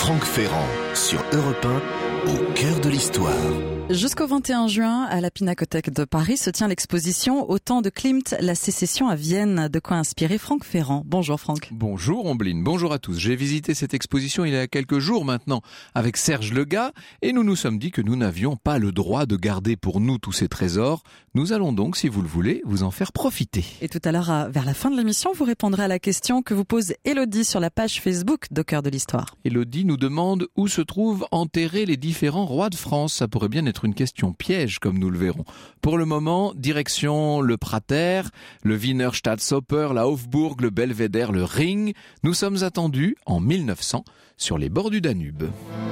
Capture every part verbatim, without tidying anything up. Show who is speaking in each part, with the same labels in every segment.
Speaker 1: Franck Ferrand sur Europe un, au cœur de l'histoire.
Speaker 2: Jusqu'au vingt et un juin, à la Pinacothèque de Paris se tient l'exposition Au temps de Klimt, la sécession à Vienne. De quoi inspirer Franck Ferrand. Bonjour Franck.
Speaker 3: Bonjour Ombline, bonjour à tous. J'ai visité cette exposition il y a quelques jours maintenant avec Serge Legat et nous nous sommes dit que nous n'avions pas le droit de garder pour nous tous ces trésors. Nous allons donc, si vous le voulez, vous en faire profiter.
Speaker 2: Et tout à l'heure, vers la fin de l'émission, vous répondrez à la question que vous pose Elodie sur la page Facebook d'Au cœur de l'histoire.
Speaker 3: Elodie nous demande où se trouvent enterrés les différents rois de France. Ça pourrait bien être une question piège, comme nous le verrons. Pour le moment, direction le Prater, le Wiener Staatsoper, la Hofburg, le Belvédère, le Ring. Nous sommes attendus en mille neuf cents sur les bords du Danube.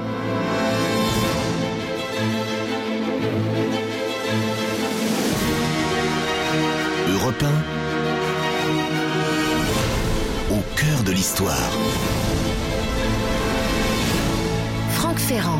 Speaker 1: Europe un, au cœur de l'histoire.
Speaker 4: Franck Ferrand.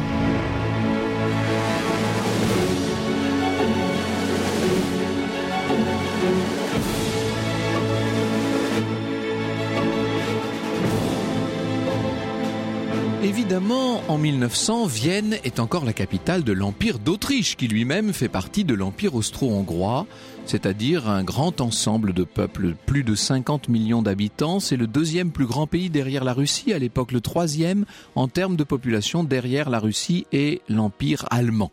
Speaker 3: Évidemment, en mille neuf cents, Vienne est encore la capitale de l'Empire d'Autriche, qui lui-même fait partie de l'Empire austro-hongrois, c'est-à-dire un grand ensemble de peuples, plus de cinquante millions d'habitants. C'est le deuxième plus grand pays derrière la Russie, à l'époque le troisième en termes de population derrière la Russie et l'Empire allemand.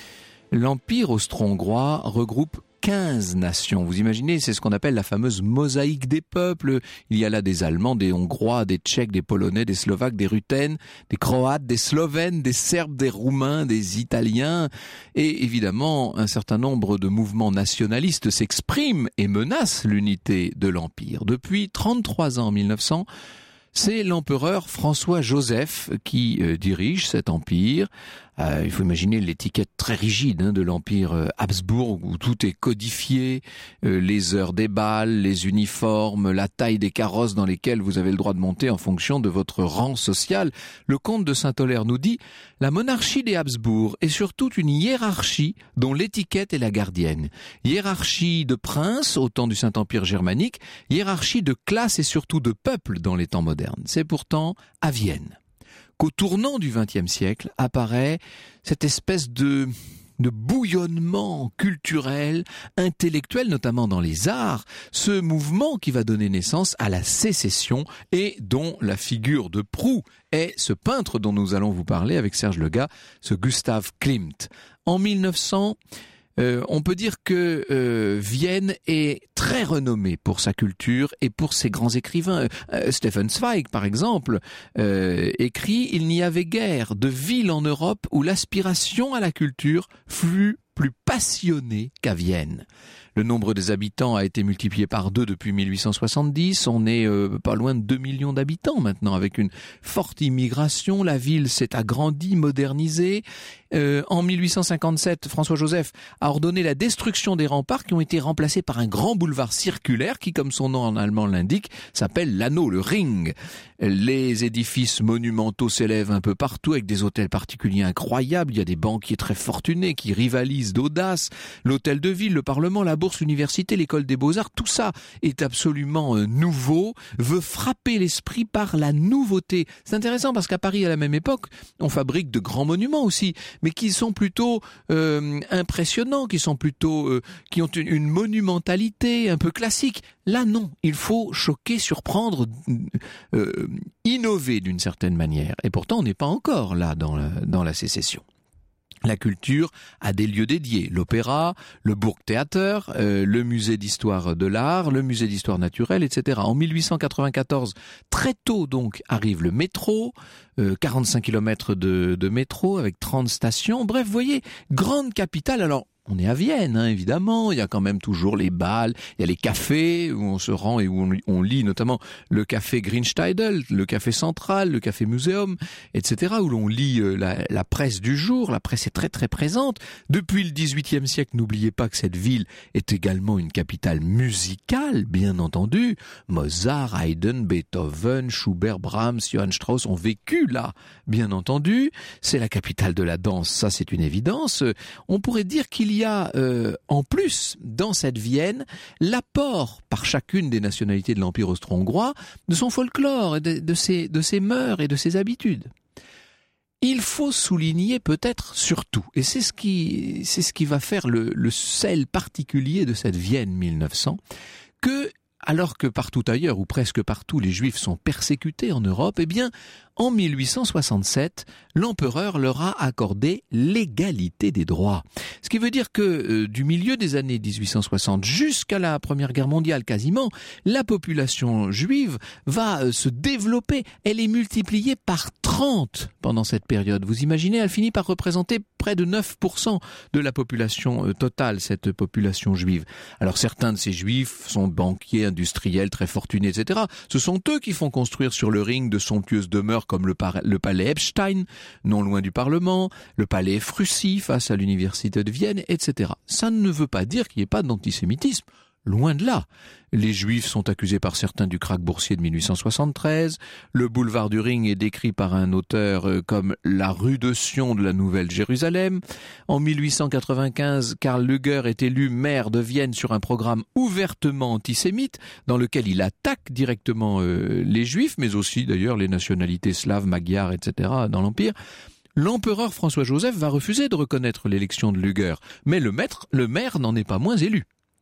Speaker 3: L'Empire austro-hongrois regroupe quinze nations. Vous imaginez, c'est ce qu'on appelle la fameuse mosaïque des peuples. Il y a là des Allemands, des Hongrois, des Tchèques, des Polonais, des Slovaques, des Ruthènes, des Croates, des Slovènes, des Serbes, des Roumains, des Italiens. Et évidemment, un certain nombre de mouvements nationalistes s'expriment et menacent l'unité de l'Empire. Depuis trente-trois ans, en mille neuf cents, c'est l'empereur François-Joseph qui euh, dirige cet empire. Euh, il faut imaginer l'étiquette très rigide hein, de l'empire euh, Habsbourg où tout est codifié, euh, les heures des bals, les uniformes, la taille des carrosses dans lesquelles vous avez le droit de monter en fonction de votre rang social. Le comte de Saint-Oller nous dit « La monarchie des Habsbourg est surtout une hiérarchie dont l'étiquette est la gardienne. Hiérarchie de princes au temps du Saint-Empire germanique, hiérarchie de classe et surtout de peuple dans les temps modernes. C'est pourtant à Vienne qu'au tournant du vingtième siècle apparaît cette espèce de, de bouillonnement culturel, intellectuel, notamment dans les arts, ce mouvement qui va donner naissance à la sécession et dont la figure de proue est ce peintre dont nous allons vous parler avec Serge Legat, ce Gustav Klimt. En mille neuf cents, Euh, on peut dire que euh, Vienne est très renommée pour sa culture et pour ses grands écrivains. Euh, Stefan Zweig, par exemple, euh, écrit « Il n'y avait guère de ville en Europe où l'aspiration à la culture fut plus passionnée qu'à Vienne ». Le nombre des habitants a été multiplié par deux depuis mille huit cent soixante-dix. On est euh, pas loin de deux millions d'habitants maintenant, avec une forte immigration. La ville s'est agrandie, modernisée. Euh, en mille huit cent cinquante-sept, François-Joseph a ordonné la destruction des remparts qui ont été remplacés par un grand boulevard circulaire qui, comme son nom en allemand l'indique, s'appelle l'anneau, le Ring. Les édifices monumentaux s'élèvent un peu partout avec des hôtels particuliers incroyables. Il y a des banquiers très fortunés qui rivalisent d'audace. L'hôtel de ville, le Parlement, la bourse, l'université, l'école des beaux-arts, tout ça est absolument euh, nouveau, veut frapper l'esprit par la nouveauté. C'est intéressant parce qu'à Paris, à la même époque, on fabrique de grands monuments aussi, mais qui sont plutôt euh, impressionnants, qui sont plutôt, euh, qui ont une, une monumentalité un peu classique. Là, non, il faut choquer, surprendre, euh, innover d'une certaine manière. Et pourtant, on n'est pas encore là dans la, dans la sécession. La culture a des lieux dédiés, l'opéra, le Burgtheater, euh, le musée d'histoire de l'art, le musée d'histoire naturelle, et cetera. En mille huit cent quatre-vingt-quatorze, très tôt donc, arrive le métro, euh, quarante-cinq kilomètres de, de métro avec trente stations. Bref, vous voyez, grande capitale. Alors, on est à Vienne, hein, évidemment, il y a quand même toujours les bals, il y a les cafés où on se rend et où on, on lit notamment le café Grünsteidl, le café Central, le café Museum, et cetera, où l'on lit euh, la, la presse du jour. La presse est très très présente. Depuis le dix-huitième siècle, n'oubliez pas que cette ville est également une capitale musicale, bien entendu. Mozart, Haydn, Beethoven, Schubert, Brahms, Johann Strauss ont vécu là, bien entendu. C'est la capitale de la danse, ça c'est une évidence. On pourrait dire qu'il y a euh, en plus dans cette Vienne l'apport par chacune des nationalités de l'Empire austro-hongrois de son folklore, de, de, ses, de ses mœurs et de ses habitudes. il faut souligner peut-être surtout, et c'est ce qui, c'est ce qui va faire le, le sel particulier de cette Vienne mille neuf cents, que alors que partout ailleurs, ou presque partout, les Juifs sont persécutés en Europe, eh bien, en mille huit cent soixante-sept, l'empereur leur a accordé l'égalité des droits. Ce qui veut dire que euh, du milieu des années dix-huit cent soixante jusqu'à la Première Guerre mondiale quasiment, la population juive va euh, se développer. Elle est multipliée par trente pendant cette période. Vous imaginez, elle finit par représenter près de neuf pour cent de la population euh, totale, cette population juive. Alors certains de ces Juifs sont banquiers, industriels, très fortunés, et cetera. Ce sont eux qui font construire sur le ring de somptueuses demeures comme le, par- le palais Epstein, non loin du Parlement, le palais Frussi face à l'université de Vienne, et cetera. Ça ne veut pas dire qu'il n'y ait pas d'antisémitisme. Loin de là. Les Juifs sont accusés par certains du krach boursier de mille huit cent soixante-treize. Le boulevard du Ring est décrit par un auteur comme la rue de Sion de la Nouvelle-Jérusalem. En mille huit cent quatre-vingt-quinze, Karl Lueger est élu maire de Vienne sur un programme ouvertement antisémite dans lequel il attaque directement euh, les Juifs, mais aussi d'ailleurs les nationalités slaves, magyares, et cetera dans l'Empire. L'empereur François-Joseph va refuser de reconnaître l'élection de Lueger, mais le, maître, le maire n'en est pas moins élu.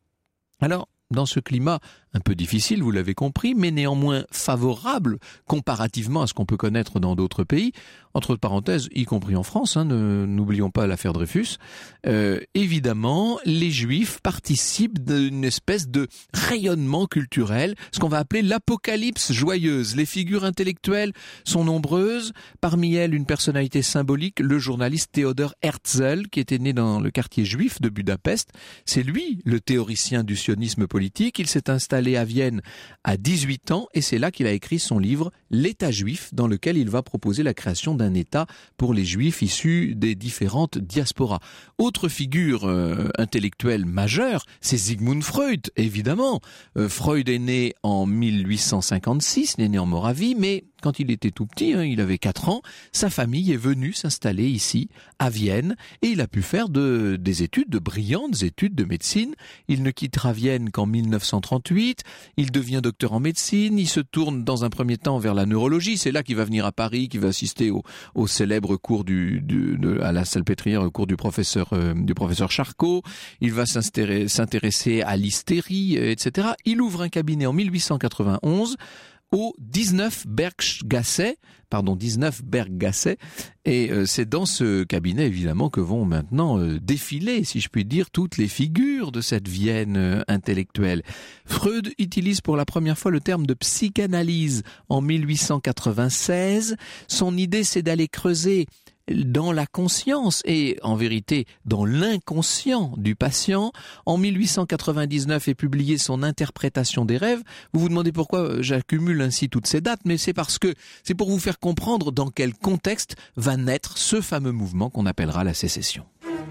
Speaker 3: Alors, dans ce climat un peu difficile, vous l'avez compris, mais néanmoins favorable comparativement à ce qu'on peut connaître dans d'autres pays, entre parenthèses, y compris en France, hein, ne, n'oublions pas l'affaire Dreyfus, euh, évidemment, les Juifs participent d'une espèce de rayonnement culturel, ce qu'on va appeler l'apocalypse joyeuse. Les figures intellectuelles sont nombreuses, parmi elles une personnalité symbolique, le journaliste Theodor Herzl, qui était né dans le quartier juif de Budapest. C'est lui, le théoricien du sionisme politique. Il s'est installé à Vienne à dix-huit ans et c'est là qu'il a écrit son livre « L'État juif » dans lequel il va proposer la création d'un État pour les Juifs issus des différentes diasporas. Autre figure euh, intellectuelle majeure, c'est Sigmund Freud, évidemment. Euh, Freud est né en mille huit cent cinquante-six, il est né en Moravie, mais quand il était tout petit, hein, il avait quatre ans, sa famille est venue s'installer ici, à Vienne, et il a pu faire de, des études, de brillantes études de médecine. Il ne quittera Vienne qu'en mille neuf cent trente-huit, il devient docteur en médecine, il se tourne dans un premier temps vers la neurologie, c'est là qu'il va venir à Paris, qu'il va assister au, au célèbre cours du, du, de, à la Salpêtrière, au cours du professeur, euh, du professeur Charcot, il va s'intéresser, s'intéresser à l'hystérie, et cetera. Il ouvre un cabinet en mille huit cent quatre-vingt-onze, au dix-neuf Berggasse, pardon, dix-neuf Berggasse, et euh, c'est dans ce cabinet évidemment que vont maintenant euh, défiler, si je puis dire, toutes les figures de cette Vienne euh, intellectuelle. Freud utilise pour la première fois le terme de psychanalyse en mille huit cent quatre-vingt-seize. Son idée, c'est d'aller creuser dans la conscience et en vérité dans l'inconscient du patient. En mille huit cent quatre-vingt-dix-neuf est publiée son interprétation des rêves. Vous vous demandez pourquoi j'accumule ainsi toutes ces dates, mais c'est parce que c'est pour vous faire comprendre dans quel contexte va naître ce fameux mouvement qu'on appellera la sécession.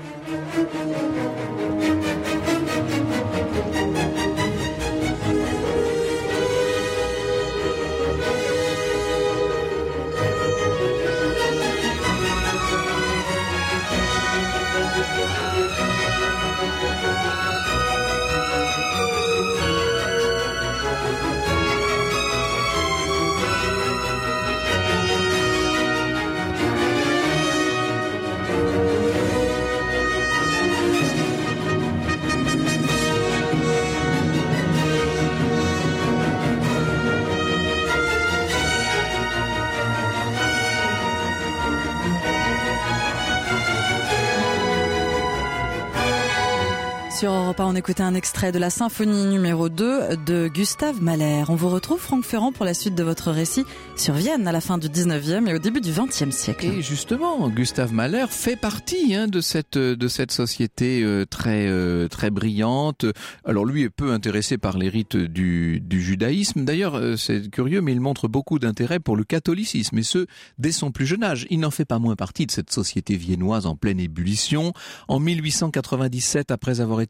Speaker 2: Sur Europe un, on écoutait un extrait de la symphonie numéro deux de Gustave Mahler. On vous retrouve, Franck Ferrand, pour la suite de votre récit sur Vienne à la fin du dix-neuvième et au début du vingtième siècle.
Speaker 3: Et justement, Gustave Mahler fait partie hein, de cette de cette société euh, très euh, très brillante. Alors lui est peu intéressé par les rites du du judaïsme. D'ailleurs, euh, c'est curieux, mais il montre beaucoup d'intérêt pour le catholicisme, et ce dès son plus jeune âge. Il n'en fait pas moins partie de cette société viennoise en pleine ébullition. En mille huit cent quatre-vingt-dix-sept, après avoir été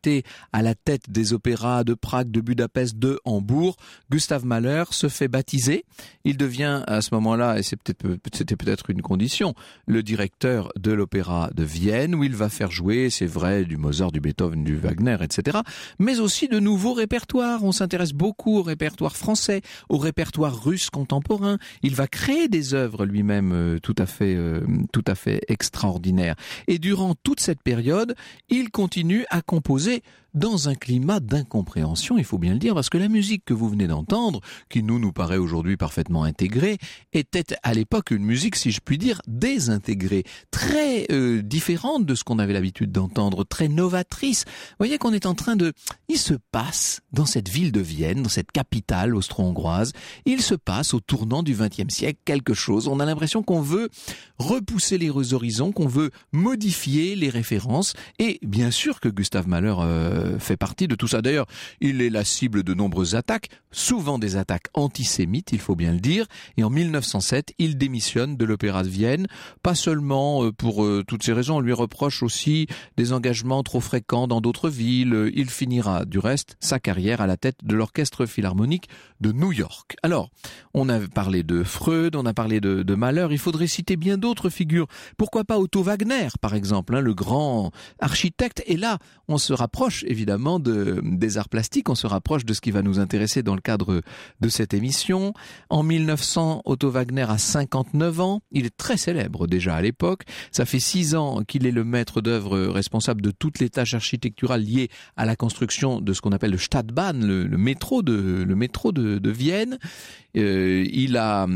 Speaker 3: été à la tête des opéras de Prague, de Budapest, de Hambourg. Gustav Mahler se fait baptiser. Il devient à ce moment-là, et c'est peut-être, c'était peut-être une condition, le directeur de l'opéra de Vienne, où il va faire jouer, c'est vrai, du Mozart, du Beethoven, du Wagner, et cetera, mais aussi de nouveaux répertoires. On s'intéresse beaucoup au répertoire français, au répertoire russe contemporain. Il va créer des œuvres lui-même euh, tout à fait, euh, tout à fait extraordinaires. Et durant toute cette période, il continue à composer dans un climat d'incompréhension, il faut bien le dire, parce que la musique que vous venez d'entendre, qui nous nous paraît aujourd'hui parfaitement intégrée, était à l'époque une musique, si je puis dire, désintégrée, très euh, différente de ce qu'on avait l'habitude d'entendre, très novatrice. Vous voyez qu'on est en train de... Il se passe dans cette ville de Vienne, dans cette capitale austro-hongroise, il se passe au tournant du vingtième siècle quelque chose. On a l'impression qu'on veut repousser les horizons, qu'on veut modifier les références, et bien sûr que Gustav Mahler... Euh, fait partie de tout ça. D'ailleurs, il est la cible de nombreuses attaques, souvent des attaques antisémites, il faut bien le dire. Et en mille neuf cent sept, il démissionne de l'Opéra de Vienne, pas seulement pour euh, toutes ces raisons, on lui reproche aussi des engagements trop fréquents dans d'autres villes. Il finira, du reste, sa carrière à la tête de l'Orchestre Philharmonique de New York. Alors, on a parlé de Freud, on a parlé de, de Mahler, il faudrait citer bien d'autres figures. Pourquoi pas Otto Wagner, par exemple, hein, le grand architecte. Et là, on se rapproche évidemment de, des arts plastiques, on se rapproche de ce qui va nous intéresser dans le cadre de cette émission. En mille neuf cents, Otto Wagner a cinquante-neuf ans, il est très célèbre déjà à l'époque, ça fait six ans qu'il est le maître d'œuvre responsable de toutes les tâches architecturales liées à la construction de ce qu'on appelle le Stadtbahn, le, le métro de, le métro de, de Vienne. Euh, il a...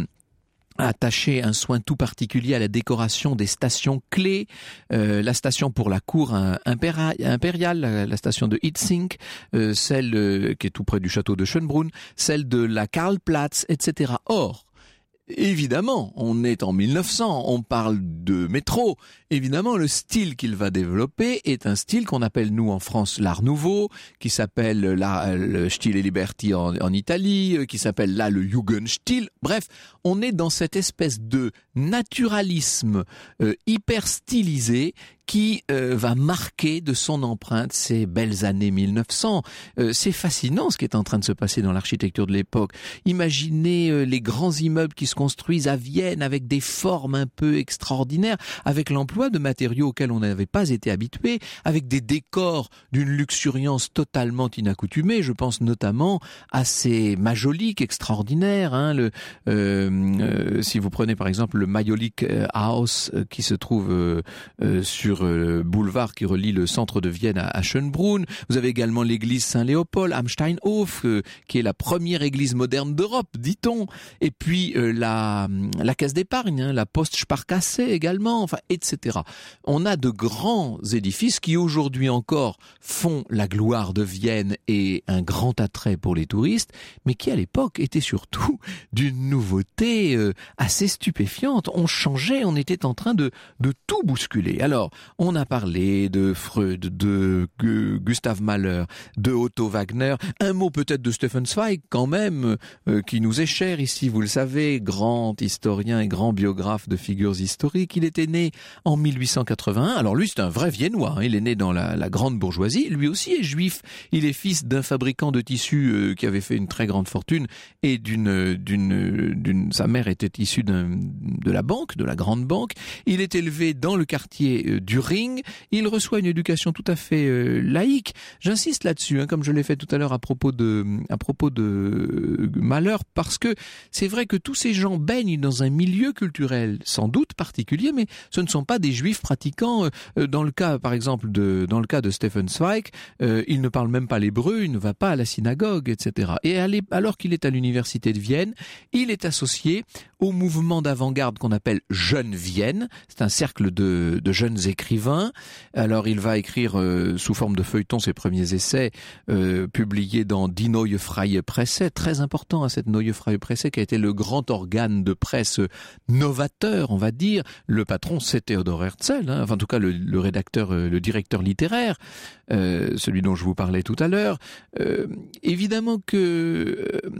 Speaker 3: attaché un soin tout particulier à la décoration des stations clés, euh, la station pour la cour impériale, la station de Hitzing, euh, celle euh, qui est tout près du château de Schönbrunn, celle de la Karlplatz, et cetera. Or, évidemment, on est en mille neuf cents, on parle de métro. Évidemment, le style qu'il va développer est un style qu'on appelle, nous, en France, l'Art Nouveau, qui s'appelle la, le Stile Liberty en, en Italie, qui s'appelle là le Jugendstil. Bref, on est dans cette espèce de naturalisme euh, hyper stylisé qui euh, va marquer de son empreinte ces belles années mille neuf cents. Euh, c'est fascinant ce qui est en train de se passer dans l'architecture de l'époque. Imaginez euh, les grands immeubles qui se construisent à Vienne avec des formes un peu extraordinaires, avec l'emploi de matériaux auxquels on n'avait pas été habitué, avec des décors d'une luxuriance totalement inaccoutumée. Je pense notamment à ces majoliques extraordinaires. Hein, le, euh, euh, si vous prenez par exemple le Majolique House euh, qui se trouve euh, euh, sur le boulevard qui relie le centre de Vienne à, à Schönbrunn. Vous avez également l'église Saint-Léopold, am Steinhof, euh, qui est la première église moderne d'Europe, dit-on. Et puis euh, la, la caisse d'épargne, hein, la Postsparkasse également, enfin, et cetera. On a de grands édifices qui aujourd'hui encore font la gloire de Vienne et un grand attrait pour les touristes, mais qui à l'époque étaient surtout d'une nouveauté euh, assez stupéfiante. On changeait, on était en train de, de tout bousculer. Alors, on a parlé de Freud, de Gustav Mahler, de Otto Wagner. Un mot peut-être de Stefan Zweig quand même, euh, qui nous est cher ici, vous le savez, grand historien et grand biographe de figures historiques. Il était né en mille huit cent quatre-vingt-un. Alors lui, c'est un vrai Viennois. Hein. Il est né dans la, la grande bourgeoisie. Lui aussi est juif. Il est fils d'un fabricant de tissus euh, qui avait fait une très grande fortune et d'une, d'une, d'une, sa mère était issue d'un, de la banque, de la grande banque. Il est élevé dans le quartier euh, du Ring. Il reçoit une éducation tout à fait euh, laïque. J'insiste là-dessus, hein, comme je l'ai fait tout à l'heure à propos de, à propos de euh, Mahler, parce que c'est vrai que tous ces gens baignent dans un milieu culturel sans doute particulier, mais ce ne sont pas des juifs pratiquants. Euh, dans le cas, par exemple, de, dans le cas de Stefan Zweig, euh, il ne parle même pas l'hébreu, il ne va pas à la synagogue, et cetera. Et alors qu'il est à l'université de Vienne, il est associé au mouvement d'avant-garde qu'on appelle Jeune Vienne. C'est un cercle de, de jeunes écrivains. Alors il va écrire euh, sous forme de feuilleton ses premiers essais euh, publiés dans Die Neue Freie Presse, très important à cette Neue Freie Presse qui a été le grand organe de presse novateur, on va dire. Le patron c'est Theodor Herzl, hein, enfin en tout cas le, le rédacteur, euh, le directeur littéraire, euh, celui dont je vous parlais tout à l'heure. Euh, évidemment que euh,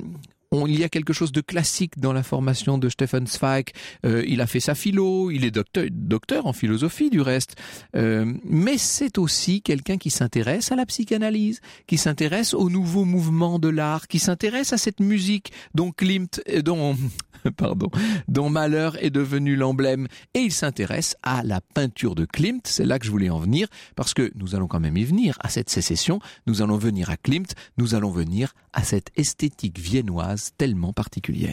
Speaker 3: On, il y a quelque chose de classique dans la formation de Stefan Zweig. Euh, il a fait sa philo, il est docteur, docteur en philosophie du reste. Euh, mais c'est aussi quelqu'un qui s'intéresse à la psychanalyse, qui s'intéresse au nouveau mouvement de l'art, qui s'intéresse à cette musique dont Klimt, dont pardon, dont Mahler est devenu l'emblème. Et il s'intéresse à la peinture de Klimt. C'est là que je voulais en venir, parce que nous allons quand même y venir à cette sécession. Nous allons venir à Klimt. Nous allons venir à cette esthétique viennoise tellement particulière.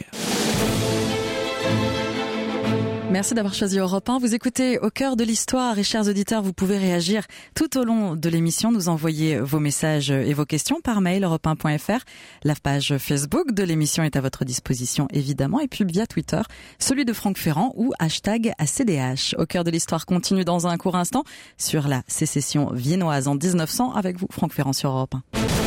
Speaker 2: Merci d'avoir choisi Europe un. Vous écoutez Au cœur de l'histoire et chers auditeurs, vous pouvez réagir tout au long de l'émission, nous envoyer vos messages et vos questions par mail europe un point f r. La page Facebook de l'émission est à votre disposition évidemment et puis via Twitter, celui de Franck Ferrand ou hashtag A C D H. Au cœur de l'histoire continue dans un court instant sur la sécession viennoise en dix-neuf cents avec vous Franck Ferrand sur Europe un.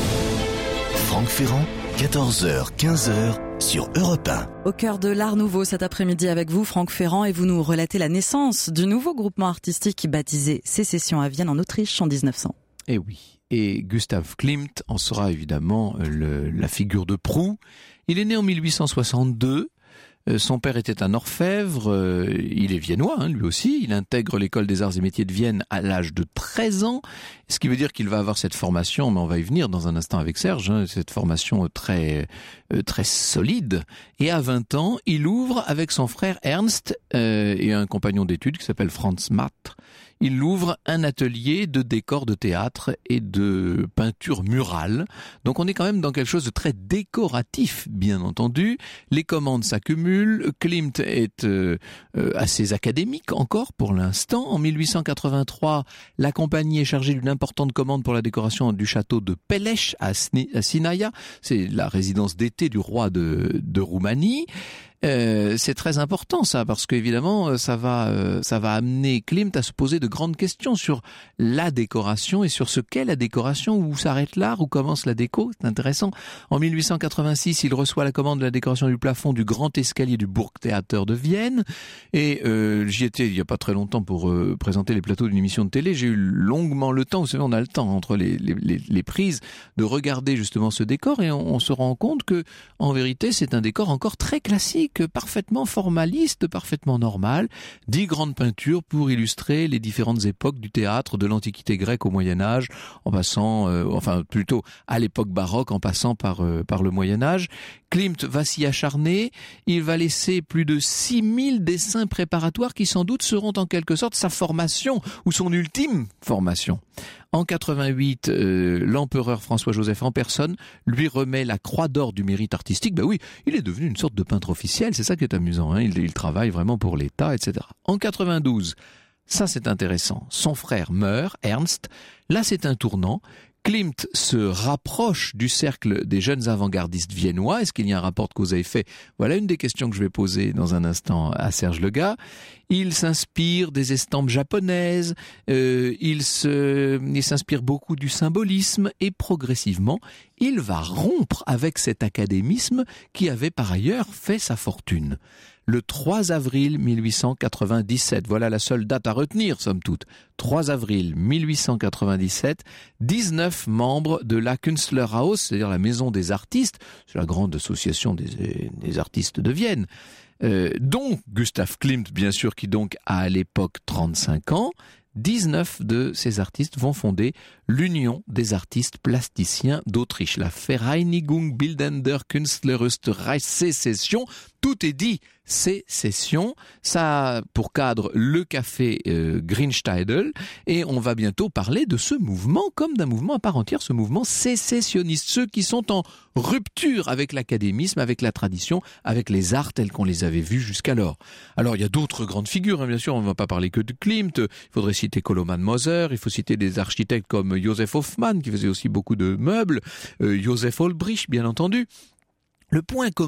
Speaker 1: Franck Ferrand, quatorze heures quinze sur Europe un.
Speaker 2: Au cœur de l'Art Nouveau cet après-midi avec vous Franck Ferrand et vous nous relatez la naissance du nouveau groupement artistique baptisé Sécession à Vienne en Autriche en dix-neuf cents.
Speaker 3: Eh oui, et Gustav Klimt en sera évidemment le, la figure de proue. Il est né en mille huit cent soixante-deux. Son père était un orfèvre, euh, il est viennois hein, lui aussi, il intègre l'école des arts et métiers de Vienne à l'âge de treize ans, ce qui veut dire qu'il va avoir cette formation, mais on va y venir dans un instant avec Serge, hein, cette formation très euh, très solide. Et à vingt ans, il ouvre avec son frère Ernst euh, et un compagnon d'études qui s'appelle Franz Matt, il ouvre un atelier de décor de théâtre et de peinture murale. Donc on est quand même dans quelque chose de très décoratif, bien entendu. Les commandes s'accumulent. Klimt est euh, euh, assez académique encore pour l'instant. En mille huit cent quatre-vingt-trois, la compagnie est chargée d'une importante commande pour la décoration du château de Peleș à, Sni- à Sinaia. C'est la résidence d'été du roi de, de Roumanie. Euh, c'est très important ça, parce qu'évidemment ça va euh, ça va amener Klimt à se poser de grandes questions sur la décoration et sur ce qu'est la décoration, où s'arrête l'art, où commence la déco. C'est intéressant. En mille huit cent quatre-vingt-six, il reçoit la commande de la décoration du plafond du grand escalier du Burgtheater de Vienne, et euh, j'y étais il y a pas très longtemps pour euh, présenter les plateaux d'une émission de télé. J'ai eu longuement le temps, vous savez on a le temps entre les, les, les, les prises, de regarder justement ce décor, et on, on se rend compte que en vérité c'est un décor encore très classique, parfaitement formaliste, parfaitement normal. Dix grandes peintures pour illustrer les différentes époques du théâtre, de l'Antiquité grecque au Moyen-Âge, en passant, euh, enfin plutôt à l'époque baroque, en passant par, euh, par le Moyen-Âge. Klimt va s'y acharner, il va laisser plus de six mille dessins préparatoires qui sans doute seront en quelque sorte sa formation, ou son ultime formation. En quatre-vingt-huit, euh, l'empereur François-Joseph en personne lui remet la croix d'or du mérite artistique. Ben oui, il est devenu une sorte de peintre officiel, c'est ça qui est amusant, hein. il, il travaille vraiment pour l'État, et cetera. En quatre-vingt-douze, ça c'est intéressant, son frère meurt, Ernst, là c'est un tournant. Klimt se rapproche du cercle des jeunes avant-gardistes viennois. Est-ce qu'il y a un rapport de cause à effet ? Voilà une des questions que je vais poser dans un instant à Serge Lega. Il s'inspire des estampes japonaises, euh, il, se, il s'inspire beaucoup du symbolisme, et progressivement, il va rompre avec cet académisme qui avait par ailleurs fait sa fortune. Le trois avril mille huit cent quatre-vingt-dix-sept, voilà la seule date à retenir, somme toute. trois avril mille huit cent quatre-vingt-dix-sept, dix-neuf membres de la Künstlerhaus, c'est-à-dire la maison des artistes, c'est la grande association des, des artistes de Vienne, euh, dont Gustav Klimt, bien sûr, qui donc a à l'époque trente-cinq ans, dix-neuf de ces artistes vont fonder l'Union des artistes plasticiens d'Autriche, la Vereinigung Bildender Künstlerösterreich Sécession. Tout est dit, Sécession. Ça a pour cadre le café euh, Grünsteidl, et on va bientôt parler de ce mouvement comme d'un mouvement à part entière, ce mouvement sécessionniste, ceux qui sont en rupture avec l'académisme, avec la tradition, avec les arts tels qu'on les avait vus jusqu'alors. Alors il y a d'autres grandes figures, hein, bien sûr, on ne va pas parler que de Klimt, il faudrait citer Koloman Moser, il faut citer des architectes comme Joseph Hoffmann, qui faisait aussi beaucoup de meubles, euh, Joseph Olbrich, bien entendu. Le point commun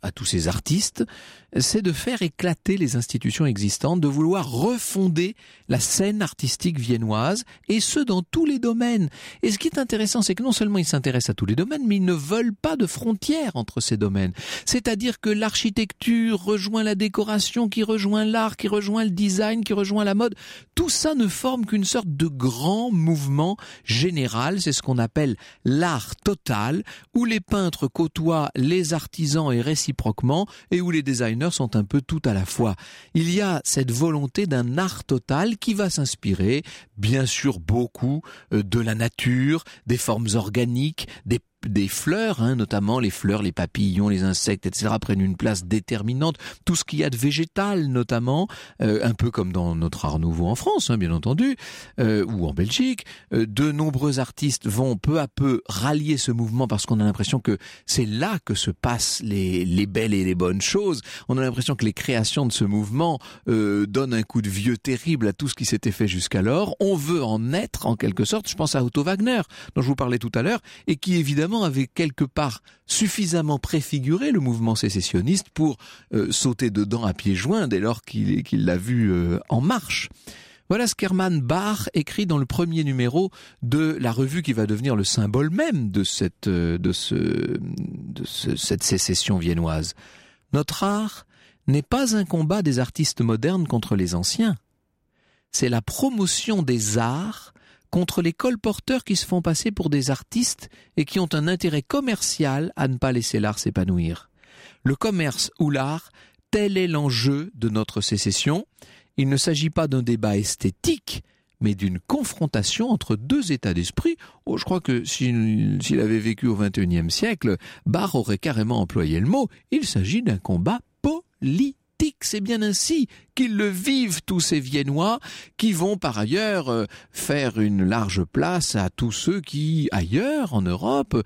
Speaker 3: à tous ces artistes, c'est de faire éclater les institutions existantes, de vouloir refonder la scène artistique viennoise, et ce dans tous les domaines. Et ce qui est intéressant, c'est que non seulement ils s'intéressent à tous les domaines, mais ils ne veulent pas de frontières entre ces domaines. C'est-à-dire que l'architecture rejoint la décoration, qui rejoint l'art, qui rejoint le design, qui rejoint la mode. Tout ça ne forme qu'une sorte de grand mouvement général. C'est ce qu'on appelle l'art total, où les peintres côtoient les artisans et réciproquement, et où les designers sont un peu tout à la fois. Il y a cette volonté d'un art total qui va s'inspirer, bien sûr, beaucoup de la nature, des formes organiques, des des fleurs, hein, notamment les fleurs, les papillons, les insectes, et cetera prennent une place déterminante. Tout ce qu'il y a de végétal, notamment, euh, un peu comme dans notre art nouveau en France, hein, bien entendu, euh, ou en Belgique. Euh, de nombreux artistes vont peu à peu rallier ce mouvement parce qu'on a l'impression que c'est là que se passent les, les belles et les bonnes choses. On a l'impression que les créations de ce mouvement euh, donnent un coup de vieux terrible à tout ce qui s'était fait jusqu'alors. On veut en être, en quelque sorte. Je pense à Otto Wagner, dont je vous parlais tout à l'heure, et qui évidemment avait quelque part suffisamment préfiguré le mouvement sécessionniste pour euh, sauter dedans à pieds joints dès lors qu'il, qu'il l'a vu euh, en marche. Voilà ce qu'Hermann Bach écrit dans le premier numéro de la revue qui va devenir le symbole même de cette, euh, de ce, de ce, cette sécession viennoise. Notre art n'est pas un combat des artistes modernes contre les anciens. C'est la promotion des arts contre les colporteurs qui se font passer pour des artistes et qui ont un intérêt commercial à ne pas laisser l'art s'épanouir. Le commerce ou l'art, tel est l'enjeu de notre sécession. Il ne s'agit pas d'un débat esthétique, mais d'une confrontation entre deux états d'esprit. Oh, je crois que s'il, s'il avait vécu au vingt et unième siècle, Bach aurait carrément employé le mot. Il s'agit d'un combat politique. C'est bien ainsi qu'ils le vivent, tous ces Viennois, qui vont par ailleurs euh, faire une large place à tous ceux qui, ailleurs, en Europe,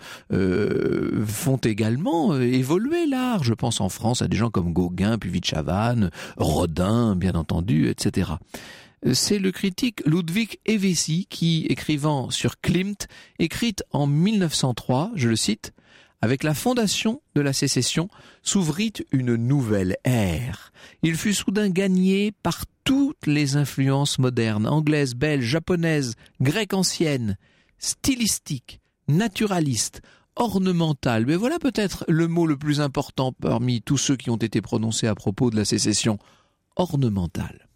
Speaker 3: euh, font également euh, évoluer l'art. Je pense en France à des gens comme Gauguin, puis Chavannes, Rodin, bien entendu, et cetera. C'est le critique Ludwig Hevesi qui, écrivant sur Klimt, écrite en mille neuf cent trois, je le cite, « Avec la fondation de la sécession s'ouvrit une nouvelle ère. Il fut soudain gagné par toutes les influences modernes, anglaises, belges, japonaises, grecques anciennes, stylistiques, naturalistes, ornementales. » Mais voilà peut-être le mot le plus important parmi tous ceux qui ont été prononcés à propos de la sécession. Ornemental.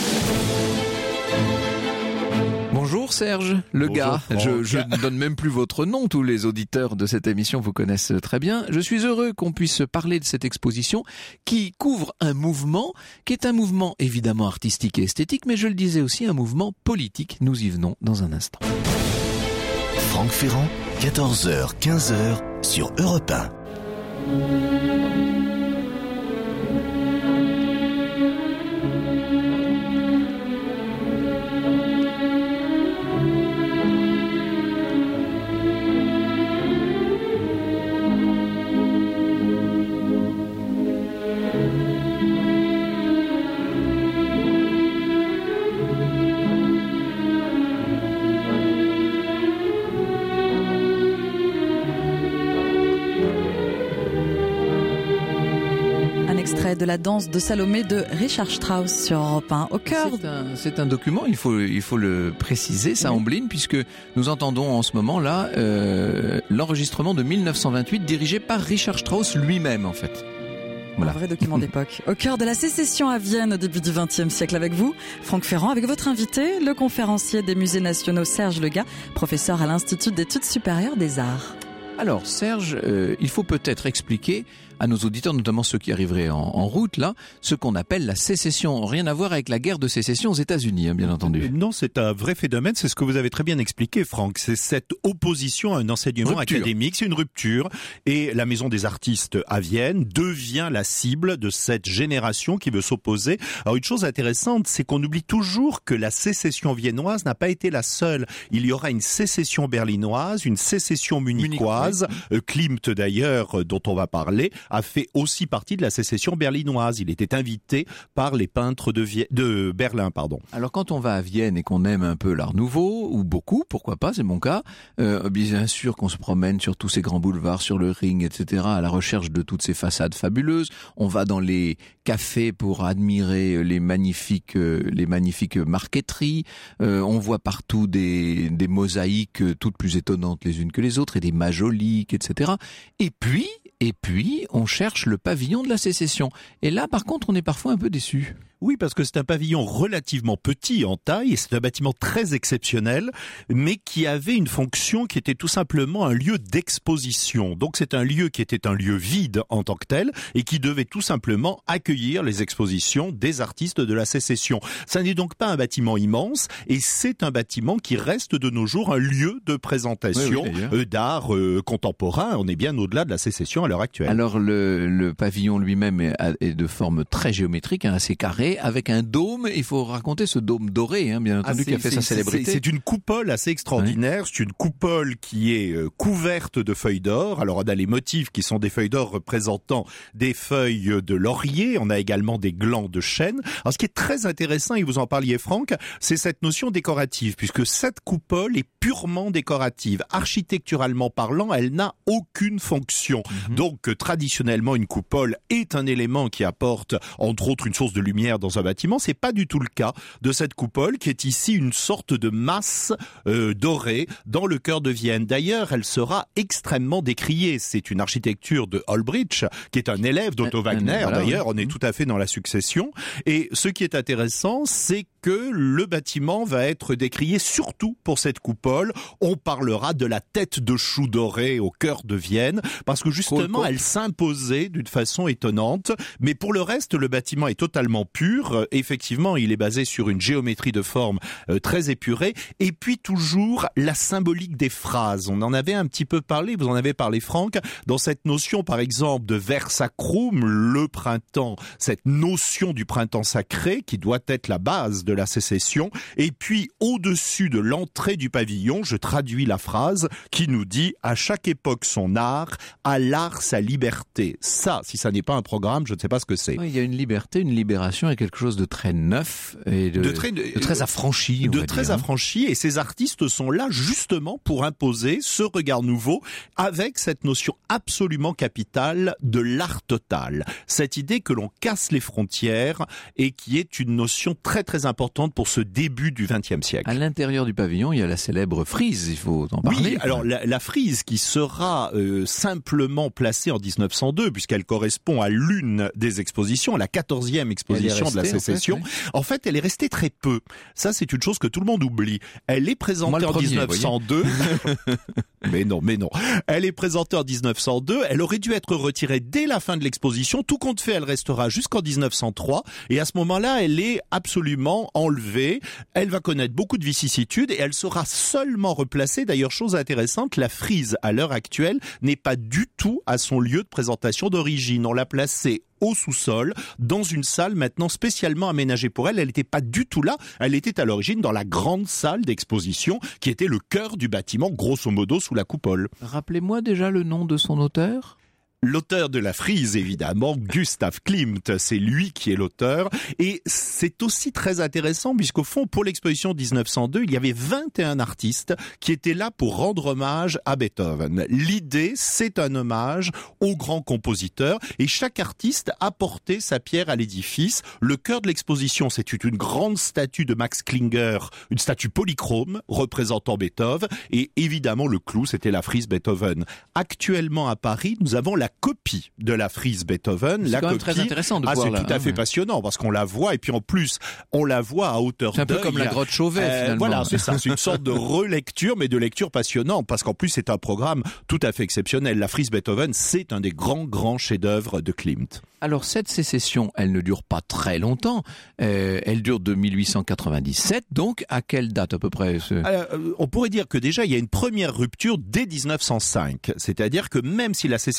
Speaker 3: Bonjour Serge, le
Speaker 5: Bonjour
Speaker 3: gars.
Speaker 5: Franck.
Speaker 3: Je, je ne donne même plus votre nom, tous les auditeurs de cette émission vous connaissent très bien. Je suis heureux qu'on puisse parler de cette exposition qui couvre un mouvement, qui est un mouvement évidemment artistique et esthétique, mais je le disais aussi un mouvement politique. Nous y venons dans un instant.
Speaker 1: Franck Ferrand, quatorze heures quinze heures sur Europe un.
Speaker 2: De la danse de Salomé de Richard Strauss sur Europe un. Au cœur.
Speaker 3: C'est un, c'est un document, il faut, il faut le préciser, ça embline, puisque nous entendons en ce moment-là euh, l'enregistrement de mille neuf cent vingt-huit dirigé par Richard Strauss lui-même, en fait. Voilà.
Speaker 2: Un vrai document d'époque. Au cœur de la sécession à Vienne au début du vingtième siècle avec vous, Franck Ferrand, avec votre invité, le conférencier des musées nationaux Serge Legat, professeur à l'Institut d'études supérieures des arts.
Speaker 3: Alors Serge, euh, il faut peut-être expliquer à nos auditeurs, notamment ceux qui arriveraient en, en route là, ce qu'on appelle la sécession. Rien à voir avec la guerre de sécession aux États-Unis, hein, bien entendu.
Speaker 5: Non, c'est un vrai phénomène, c'est ce que vous avez très bien expliqué, Franck. C'est cette opposition à un enseignement
Speaker 3: Rupture.
Speaker 5: académique, c'est une rupture. Et la Maison des artistes à Vienne devient la cible de cette génération qui veut s'opposer. Alors une chose intéressante, c'est qu'on oublie toujours que la sécession viennoise n'a pas été la seule. Il y aura une sécession berlinoise, une sécession munichoise,
Speaker 3: Munich, oui.
Speaker 5: Klimt d'ailleurs, dont on va parler. a fait aussi partie de la sécession berlinoise. Il était invité par les peintres de, Vie- de Berlin, pardon.
Speaker 3: Alors quand on va à Vienne et qu'on aime un peu l'art nouveau, ou beaucoup, pourquoi pas, c'est mon cas, euh, bien sûr qu'on se promène sur tous ces grands boulevards, sur le Ring, et cetera, à la recherche de toutes ces façades fabuleuses. On va dans les cafés pour admirer les magnifiques, euh, les magnifiques marqueteries. Euh, on voit partout des, des mosaïques toutes plus étonnantes les unes que les autres, et des majoliques, et cetera. Et puis, et puis, on cherche le pavillon de la Sécession. Et là, par contre, on est parfois un peu déçu.
Speaker 5: Oui, parce que c'est un pavillon relativement petit en taille, et c'est un bâtiment très exceptionnel, mais qui avait une fonction qui était tout simplement un lieu d'exposition. Donc c'est un lieu qui était un lieu vide en tant que tel, et qui devait tout simplement accueillir les expositions des artistes de la Sécession. Ça n'est donc pas un bâtiment immense, et c'est un bâtiment qui reste de nos jours un lieu de présentation
Speaker 3: oui, oui,
Speaker 5: euh, d'art euh, contemporain. On est bien au-delà de la Sécession à l'heure actuelle.
Speaker 3: Alors le, le pavillon lui-même est, est de forme très géométrique, hein, assez carré, avec un dôme. Il faut raconter ce dôme doré, hein, bien entendu,
Speaker 5: ah,
Speaker 3: qui a fait sa célébrité.
Speaker 5: C'est, c'est une coupole assez extraordinaire. Oui. C'est une coupole qui est euh, couverte de feuilles d'or. Alors on a les motifs qui sont des feuilles d'or représentant des feuilles de laurier. On a également des glands de chêne. Alors ce qui est très intéressant, et vous en parliez Franck, c'est cette notion décorative, puisque cette coupole est purement décorative. Architecturalement parlant, elle n'a aucune fonction. Mm-hmm. Donc euh, traditionnellement, une coupole est un élément qui apporte entre autres une source de lumière dans un bâtiment. C'est pas du tout le cas de cette coupole qui est ici une sorte de masse euh, dorée dans le cœur de Vienne. D'ailleurs, elle sera extrêmement décriée. C'est une architecture de Olbrich, qui est un élève d'Otto Wagner. Voilà, d'ailleurs, oui. On est tout à fait dans la succession. Et ce qui est intéressant, c'est que le bâtiment va être décrié surtout pour cette coupole. On parlera de la tête de chou dorée au cœur de Vienne, parce que justement, cool, cool. elle s'imposait d'une façon étonnante. Mais pour le reste, le bâtiment est totalement pur. Effectivement, il est basé sur une géométrie de forme euh, très épurée. Et puis toujours la symbolique des phrases. On en avait un petit peu parlé, vous en avez parlé Franck, dans cette notion par exemple de vers sacrum, le printemps, cette notion du printemps sacré qui doit être la base de la Sécession. Et puis au-dessus de l'entrée du pavillon, je traduis la phrase qui nous dit « À chaque époque son art, à l'art sa liberté ». Ça, si ça n'est pas un programme, je ne sais pas ce que c'est.
Speaker 3: Oui, il y a une liberté, une libération et quelque chose de très neuf et de, de, très, de, de très affranchi.
Speaker 5: De très dire, affranchi, hein. Et ces artistes sont là justement pour imposer ce regard nouveau avec cette notion absolument capitale de l'art total. Cette idée que l'on casse les frontières et qui est une notion très très importante pour ce début du vingtième siècle.
Speaker 3: À l'intérieur du pavillon, il y a la célèbre frise, il faut en parler.
Speaker 5: Oui, alors la, la frise qui sera euh, simplement placée en dix-neuf cent deux puisqu'elle correspond à l'une des expositions, la quatorzième exposition restée, de la Sécession. En fait, oui. en fait, elle est restée très peu. Ça, c'est une chose que tout le monde oublie. Elle est présentée Moi, en premier, dix-neuf cent deux. mais non, mais non. Elle est présentée en dix-neuf cent deux. Elle aurait dû être retirée dès la fin de l'exposition. Tout compte fait, elle restera jusqu'en dix-neuf cent trois. Et à ce moment-là, elle est absolument enlevée. Elle va connaître beaucoup de vicissitudes et elle sera seulement replacée. D'ailleurs, chose intéressante, la frise, à l'heure actuelle, n'est pas du tout à son lieu de présentation d'origine. On l'a placée au sous-sol, dans une salle maintenant spécialement aménagée pour elle. Elle n'était pas du tout là. Elle était à l'origine dans la grande salle d'exposition qui était le cœur du bâtiment, grosso modo sous la coupole.
Speaker 3: Rappelez-moi déjà le nom de son auteur ?
Speaker 5: L'auteur de la frise, évidemment, Gustav Klimt, c'est lui qui est l'auteur. Et c'est aussi très intéressant puisqu'au fond, pour l'exposition dix-neuf cent deux, il y avait vingt et un artistes qui étaient là pour rendre hommage à Beethoven. L'idée, c'est un hommage au grand compositeur et chaque artiste apportait sa pierre à l'édifice. Le cœur de l'exposition, c'était une grande statue de Max Klinger, une statue polychrome représentant Beethoven. Et évidemment, le clou, c'était la frise Beethoven. Actuellement, à Paris, nous avons la copie de la frise Beethoven.
Speaker 3: C'est
Speaker 5: la
Speaker 3: quand
Speaker 5: copie,
Speaker 3: même très intéressant de
Speaker 5: ah,
Speaker 3: voir
Speaker 5: c'est
Speaker 3: là.
Speaker 5: tout à fait
Speaker 3: ouais.
Speaker 5: passionnant parce qu'on la voit et puis en plus on la voit à hauteur
Speaker 3: d'œil. C'est un
Speaker 5: d'œil.
Speaker 3: peu comme la grotte Chauvet euh, finalement.
Speaker 5: Voilà, c'est ça, c'est une sorte de relecture mais de lecture passionnante parce qu'en plus c'est un programme tout à fait exceptionnel. La frise Beethoven, c'est un des grands grands chefs-d'œuvre de Klimt.
Speaker 3: Alors cette sécession, elle ne dure pas très longtemps. Euh, elle dure de mille huit cent quatre-vingt-dix-sept. Donc à quelle date à peu près ce...
Speaker 5: Alors, On pourrait dire que déjà il y a une première rupture dès dix-neuf cent cinq. C'est-à-dire que même si la sécession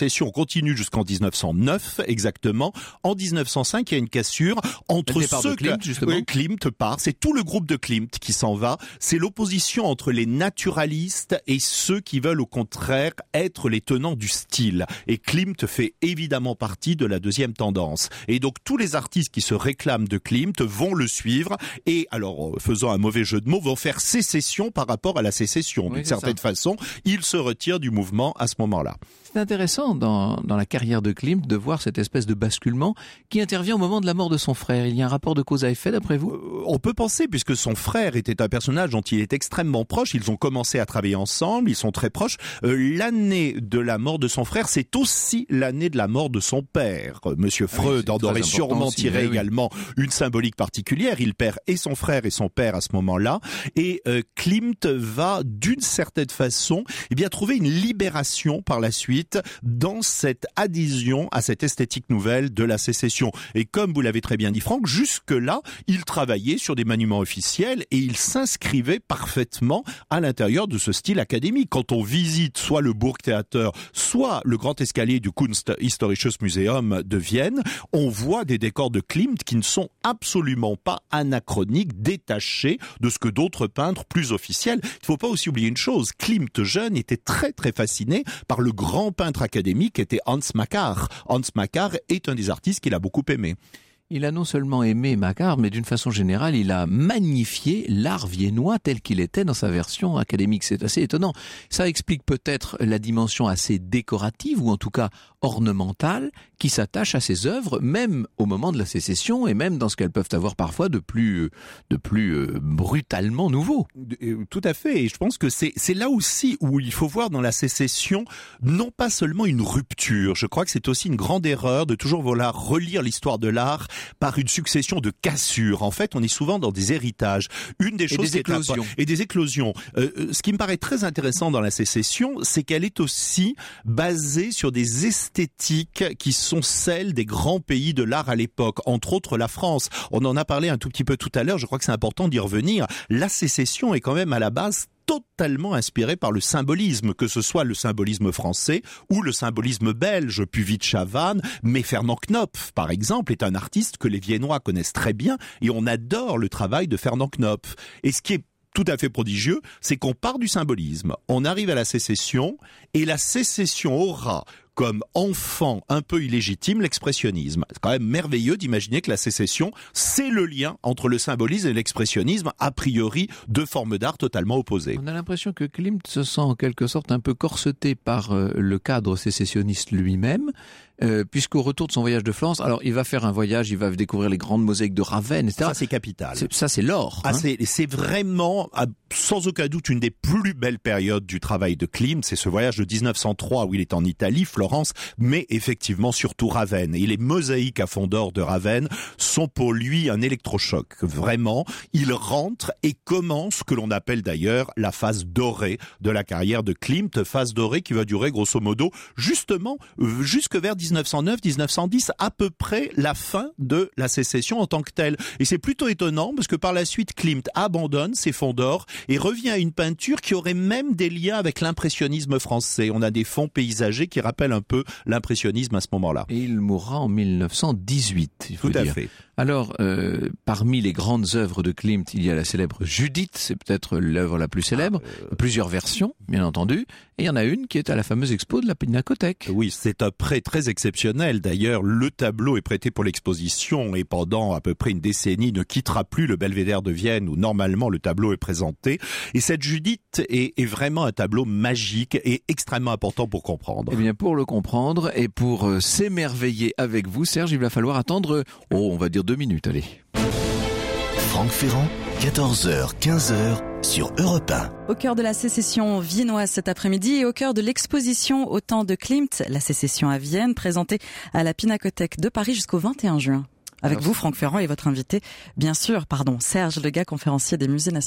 Speaker 5: continue jusqu'en dix-neuf cent neuf exactement. En dix-neuf cent cinq, il y a une cassure entre ceux
Speaker 3: Klimt,
Speaker 5: que
Speaker 3: justement.
Speaker 5: Oui, Klimt part, c'est tout le groupe de Klimt qui s'en va. C'est l'opposition entre les naturalistes et ceux qui veulent au contraire être les tenants du style. Et Klimt fait évidemment partie de la deuxième tendance. Et donc tous les artistes qui se réclament de Klimt vont le suivre et, alors faisant un mauvais jeu de mots, vont faire sécession par rapport à la sécession.
Speaker 3: Oui,
Speaker 5: D'une
Speaker 3: c'est
Speaker 5: certaine
Speaker 3: ça.
Speaker 5: façon, ils se retirent du mouvement à ce moment-là.
Speaker 3: C'est intéressant dans, dans la carrière de Klimt de voir cette espèce de basculement qui intervient au moment de la mort de son frère. Il y a un rapport de cause à effet d'après vous ?
Speaker 5: Euh, on peut penser, puisque son frère était un personnage dont il est extrêmement proche, ils ont commencé à travailler ensemble, ils sont très proches. Euh, l'année de la mort de son frère, c'est aussi l'année de la mort de son père. Euh, Monsieur Freud
Speaker 3: Ah oui,
Speaker 5: en aurait sûrement
Speaker 3: aussi,
Speaker 5: tiré
Speaker 3: oui, oui.
Speaker 5: également une symbolique particulière. Il perd et son frère et son père à ce moment-là. Et euh, Klimt va, d'une certaine façon, eh bien trouver une libération par la suite dans cette adhésion à cette esthétique nouvelle de la sécession. Et comme vous l'avez très bien dit Franck, jusque-là, il travaillait sur des monuments officiels et il s'inscrivait parfaitement à l'intérieur de ce style académique. Quand on visite soit le Burgtheater, soit le grand escalier du Kunsthistorisches Museum de Vienne, on voit des décors de Klimt qui ne sont absolument pas anachroniques, détachés de ce que d'autres peintres plus officiels. Il ne faut pas aussi oublier une chose, Klimt jeune était très très fasciné par le grand peintre académique était Hans Makar. Hans Makar est un des artistes qu'il a beaucoup aimé.
Speaker 3: Il a non seulement aimé Makar, mais d'une façon générale, il a magnifié l'art viennois tel qu'il était dans sa version académique. C'est assez étonnant. Ça explique peut-être la dimension assez décorative, ou en tout cas ornementale, qui s'attache à ses œuvres, même au moment de la sécession, et même dans ce qu'elles peuvent avoir parfois de plus, de plus euh, brutalement nouveau.
Speaker 5: Tout à fait, et je pense que c'est, c'est là aussi où il faut voir dans la sécession non pas seulement une rupture, je crois que c'est aussi une grande erreur de toujours vouloir relire l'histoire de l'art par une succession de cassures. En fait, on est souvent dans des héritages. Une des
Speaker 3: Et
Speaker 5: choses
Speaker 3: des
Speaker 5: qui est
Speaker 3: éclosions.
Speaker 5: impo- et des éclosions. Euh, ce qui me paraît très intéressant dans la sécession, c'est qu'elle est aussi basée sur des esthétiques qui sont celles des grands pays de l'art à l'époque, entre autres la France. On en a parlé un tout petit peu tout à l'heure, je crois que c'est important d'y revenir. La sécession est quand même à la base totalement inspiré par le symbolisme, que ce soit le symbolisme français ou le symbolisme belge, Puvis de Chavannes, mais Fernand Knopf, par exemple, est un artiste que les Viennois connaissent très bien et on adore le travail de Fernand Knopf. Et ce qui est tout à fait prodigieux, c'est qu'on part du symbolisme, on arrive à la sécession et la sécession aura comme enfant un peu illégitime l'expressionnisme. C'est quand même merveilleux d'imaginer que la sécession, c'est le lien entre le symbolisme et l'expressionnisme, a priori deux formes d'art totalement opposées.
Speaker 3: On a l'impression que Klimt se sent en quelque sorte un peu corseté par euh, le cadre sécessionniste lui-même, euh, puisqu'au retour de son voyage de Florence, alors il va faire un voyage, il va découvrir les grandes mosaïques de Ravenne, et cetera.
Speaker 5: Ça, c'est capital.
Speaker 3: C'est, ça, c'est l'or.
Speaker 5: Ah,
Speaker 3: hein.
Speaker 5: c'est, c'est vraiment, ah, sans aucun doute, une des plus belles périodes du travail de Klimt. C'est ce voyage de dix-neuf cent trois où il est en Italie, Florence, mais effectivement surtout Ravenne. Et les mosaïques à fond d'or de Ravenne sont pour lui un électrochoc. Vraiment, il rentre et commence ce que l'on appelle d'ailleurs la phase dorée de la carrière de Klimt, phase dorée qui va durer grosso modo justement euh, jusque vers dix-neuf cent neuf dix-neuf cent dix, à peu près la fin de la sécession en tant que telle. Et c'est plutôt étonnant parce que par la suite Klimt abandonne ses fonds d'or et revient à une peinture qui aurait même des liens avec l'impressionnisme français. On a des fonds paysagers qui rappellent un peu l'impressionnisme à ce moment-là.
Speaker 3: Et il mourra en mille neuf cent dix-huit, il faut
Speaker 5: Tout à
Speaker 3: dire.
Speaker 5: fait.
Speaker 3: Alors, euh, parmi les grandes œuvres de Klimt, il y a la célèbre Judith, c'est peut-être l'œuvre la plus célèbre,
Speaker 5: Ah, euh...
Speaker 3: plusieurs versions, bien entendu, et il y en a une qui est à la fameuse expo de la Pinakothek.
Speaker 5: Oui, c'est un prêt très exceptionnel. D'ailleurs, le tableau est prêté pour l'exposition et pendant à peu près une décennie ne quittera plus le Belvédère de Vienne où normalement le tableau est présenté. Et cette Judith est, est vraiment un tableau magique et extrêmement important pour comprendre.
Speaker 3: Eh bien, pour le comprendre et pour euh, s'émerveiller avec vous, Serge, il va falloir attendre, oh, on va dire deux minutes, allez.
Speaker 1: Franck Ferrand, quatorze heures quinze sur Europe un.
Speaker 2: Au cœur de la sécession viennoise cet après-midi et au cœur de l'exposition au temps de Klimt, la sécession à Vienne, présentée à la Pinakothek de Paris jusqu'au vingt et un juin. Avec
Speaker 3: Alors,
Speaker 2: vous, Franck Ferrand, et votre invité, bien sûr, pardon, Serge Legas, conférencier des musées nationaux.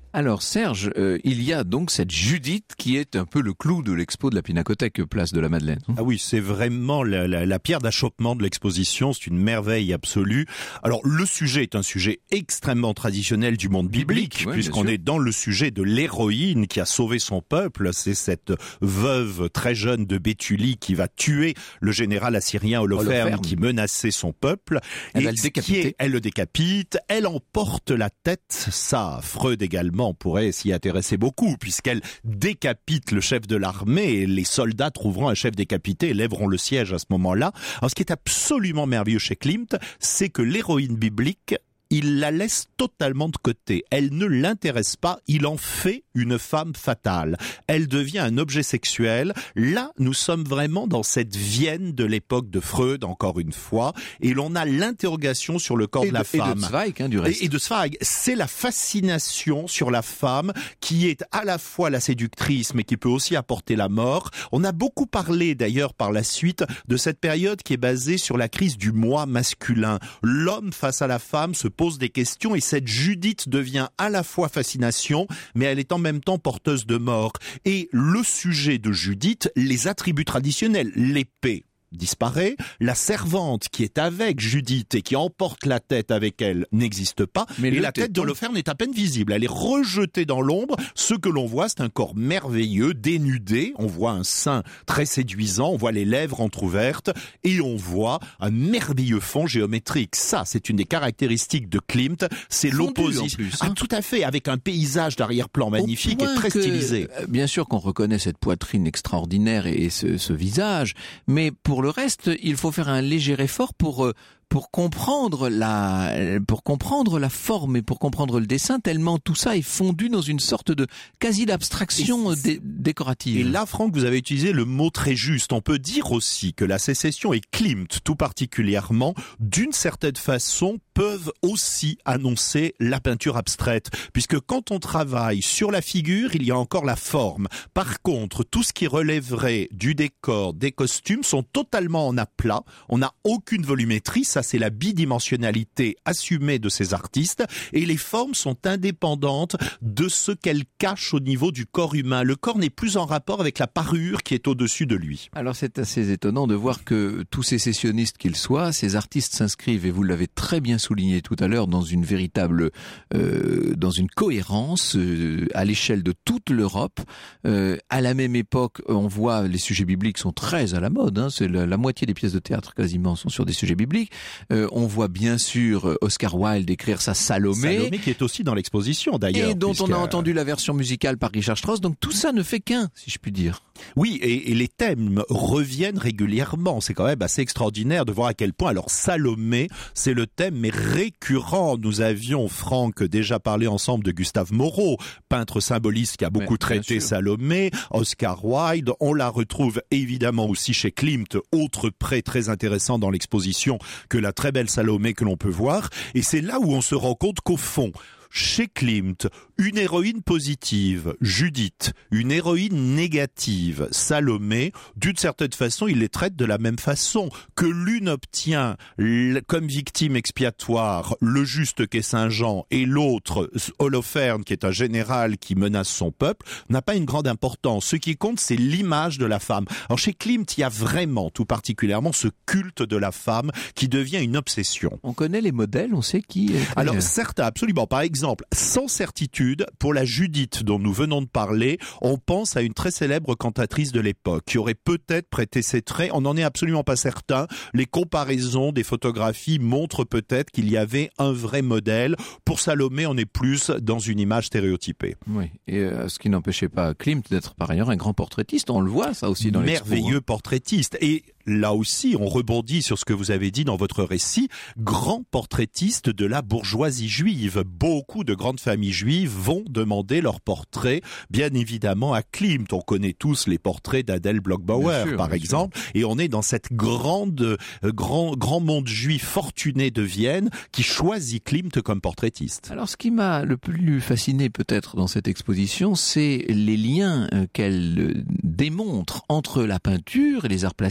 Speaker 3: Alors Serge, euh, il y a donc cette Judith qui est un peu le clou de l'expo de la Pinacothèque Place de la Madeleine.
Speaker 5: Ah oui, c'est vraiment la, la, la pierre d'achoppement de l'exposition, c'est une merveille absolue. Alors le sujet est un sujet extrêmement traditionnel du monde biblique,
Speaker 3: biblique ouais,
Speaker 5: puisqu'on est dans le sujet de l'héroïne qui a sauvé son peuple. C'est cette veuve très jeune de Béthulie qui va tuer le général assyrien Holoferne, Holoferne. qui menaçait son peuple.
Speaker 3: Elle
Speaker 5: et
Speaker 3: va le décapiter.
Speaker 5: Est, elle le décapite, elle emporte la tête, ça, Freud également on pourrait s'y intéresser beaucoup, puisqu'elle décapite le chef de l'armée et les soldats trouveront un chef décapité et lèveront le siège à ce moment-là. Alors ce qui est absolument merveilleux chez Klimt, c'est que l'héroïne biblique, il la laisse totalement de côté. Elle ne l'intéresse pas, il en fait une femme fatale. Elle devient un objet sexuel. Là, nous sommes vraiment dans cette Vienne de l'époque de Freud, encore une fois, et l'on a l'interrogation sur le corps
Speaker 3: et
Speaker 5: de la
Speaker 3: de,
Speaker 5: femme.
Speaker 3: Et de Zweig, hein, du reste.
Speaker 5: Et, et de Zweig, c'est la fascination sur la femme qui est à la fois la séductrice, mais qui peut aussi apporter la mort. On a beaucoup parlé, d'ailleurs, par la suite, de cette période qui est basée sur la crise du moi masculin. L'homme face à la femme se pose des questions et cette Judith devient à la fois fascination, mais elle est en même temps porteuse de mort. Et le sujet de Judith, les attributs traditionnels, l'épée disparaît, la servante qui est avec Judith et qui emporte la tête avec elle n'existe pas, mais et la tête d'Holoferne est à peine visible, elle est rejetée dans l'ombre. Ce que l'on voit, c'est un corps merveilleux, dénudé, on voit un sein très séduisant, on voit les lèvres entrouvertes et on voit un merveilleux fond géométrique. Ça, c'est une des caractéristiques de Klimt, c'est l'opposition.
Speaker 3: Hein.
Speaker 5: Ah, tout à fait, avec un paysage d'arrière-plan magnifique et très
Speaker 3: que,
Speaker 5: stylisé.
Speaker 3: Bien sûr qu'on reconnaît cette poitrine extraordinaire et, et ce, ce visage, mais pour Pour le reste, il faut faire un léger effort pour pour comprendre la pour comprendre la forme et pour comprendre le dessin, tellement tout ça est fondu dans une sorte de quasi d'abstraction dé- décorative.
Speaker 5: Et là, Franck, vous avez utilisé le mot très juste. On peut dire aussi que la sécession et Klimt, tout particulièrement, d'une certaine façon, peuvent aussi annoncer la peinture abstraite, puisque quand on travaille sur la figure, il y a encore la forme. Par contre, tout ce qui relèverait du décor, des costumes, sont totalement en aplat. On n'a aucune volumétrie. Ça, c'est la bidimensionnalité assumée de ces artistes, et les formes sont indépendantes de ce qu'elles cachent au niveau du corps humain. Le corps n'est plus en rapport avec la parure qui est au-dessus de lui.
Speaker 3: Alors c'est assez étonnant de voir que tous ces sécessionnistes qu'ils soient, ces artistes s'inscrivent, et vous l'avez très bien souligné tout à l'heure, dans une véritable, euh, dans une cohérence euh, à l'échelle de toute l'Europe. Euh, à la même époque, on voit les sujets bibliques sont très à la mode. Hein, c'est la, la moitié des pièces de théâtre quasiment sont sur des sujets bibliques. Euh, on voit bien sûr Oscar Wilde écrire sa Salomé.
Speaker 5: Salomé qui est aussi dans l'exposition d'ailleurs.
Speaker 3: Et dont
Speaker 5: puisque...
Speaker 3: on a entendu la version musicale par Richard Strauss. Donc tout ça ne fait qu'un, si je puis dire.
Speaker 5: Oui, et, et les thèmes reviennent régulièrement. C'est quand même assez extraordinaire de voir à quel point. Alors Salomé, c'est le thème mais récurrent. Nous avions, Franck, déjà parlé ensemble de Gustave Moreau, peintre symboliste qui a beaucoup ouais, traité Salomé. Oscar Wilde, on la retrouve évidemment aussi chez Klimt, autre prêt très intéressant dans l'exposition que la très belle Salomé que l'on peut voir. Et c'est là où on se rend compte qu'au fond, chez Klimt, une héroïne positive, Judith, une héroïne négative, Salomé, d'une certaine façon, il les traite de la même façon. Que l'une obtient comme victime expiatoire le juste qu'est Saint-Jean et l'autre, Holoferne, qui est un général qui menace son peuple, n'a pas une grande importance. Ce qui compte, c'est l'image de la femme. Alors chez Klimt, il y a vraiment, tout particulièrement, ce culte de la femme qui devient une obsession.
Speaker 3: On connaît les modèles, on sait qui...
Speaker 5: Alors certains, absolument. Par exemple, Exemple, sans certitude, pour la Judith dont nous venons de parler, on pense à une très célèbre cantatrice de l'époque qui aurait peut-être prêté ses traits. On n'en est absolument pas certain. Les comparaisons des photographies montrent peut-être qu'il y avait un vrai modèle. Pour Salomé, on est plus dans une image stéréotypée.
Speaker 3: Oui, et euh, ce qui n'empêchait pas Klimt d'être par ailleurs un grand portraitiste. On le voit ça aussi dans l'expo.
Speaker 5: Merveilleux hein. portraitiste. Et là aussi, on rebondit sur ce que vous avez dit dans votre récit. Grand portraitiste de la bourgeoisie juive. Beaucoup de grandes familles juives vont demander leur portrait, bien évidemment, à Klimt. On connaît tous les portraits d'Adèle Bloch-Bauer, sûr, par exemple. Sûr. Et on est dans cette grande, euh, grand, grand monde juif fortuné de Vienne qui choisit Klimt comme portraitiste.
Speaker 3: Alors, ce qui m'a le plus fasciné peut-être dans cette exposition, c'est les liens qu'elle démontre entre la peinture et les arts plastiques et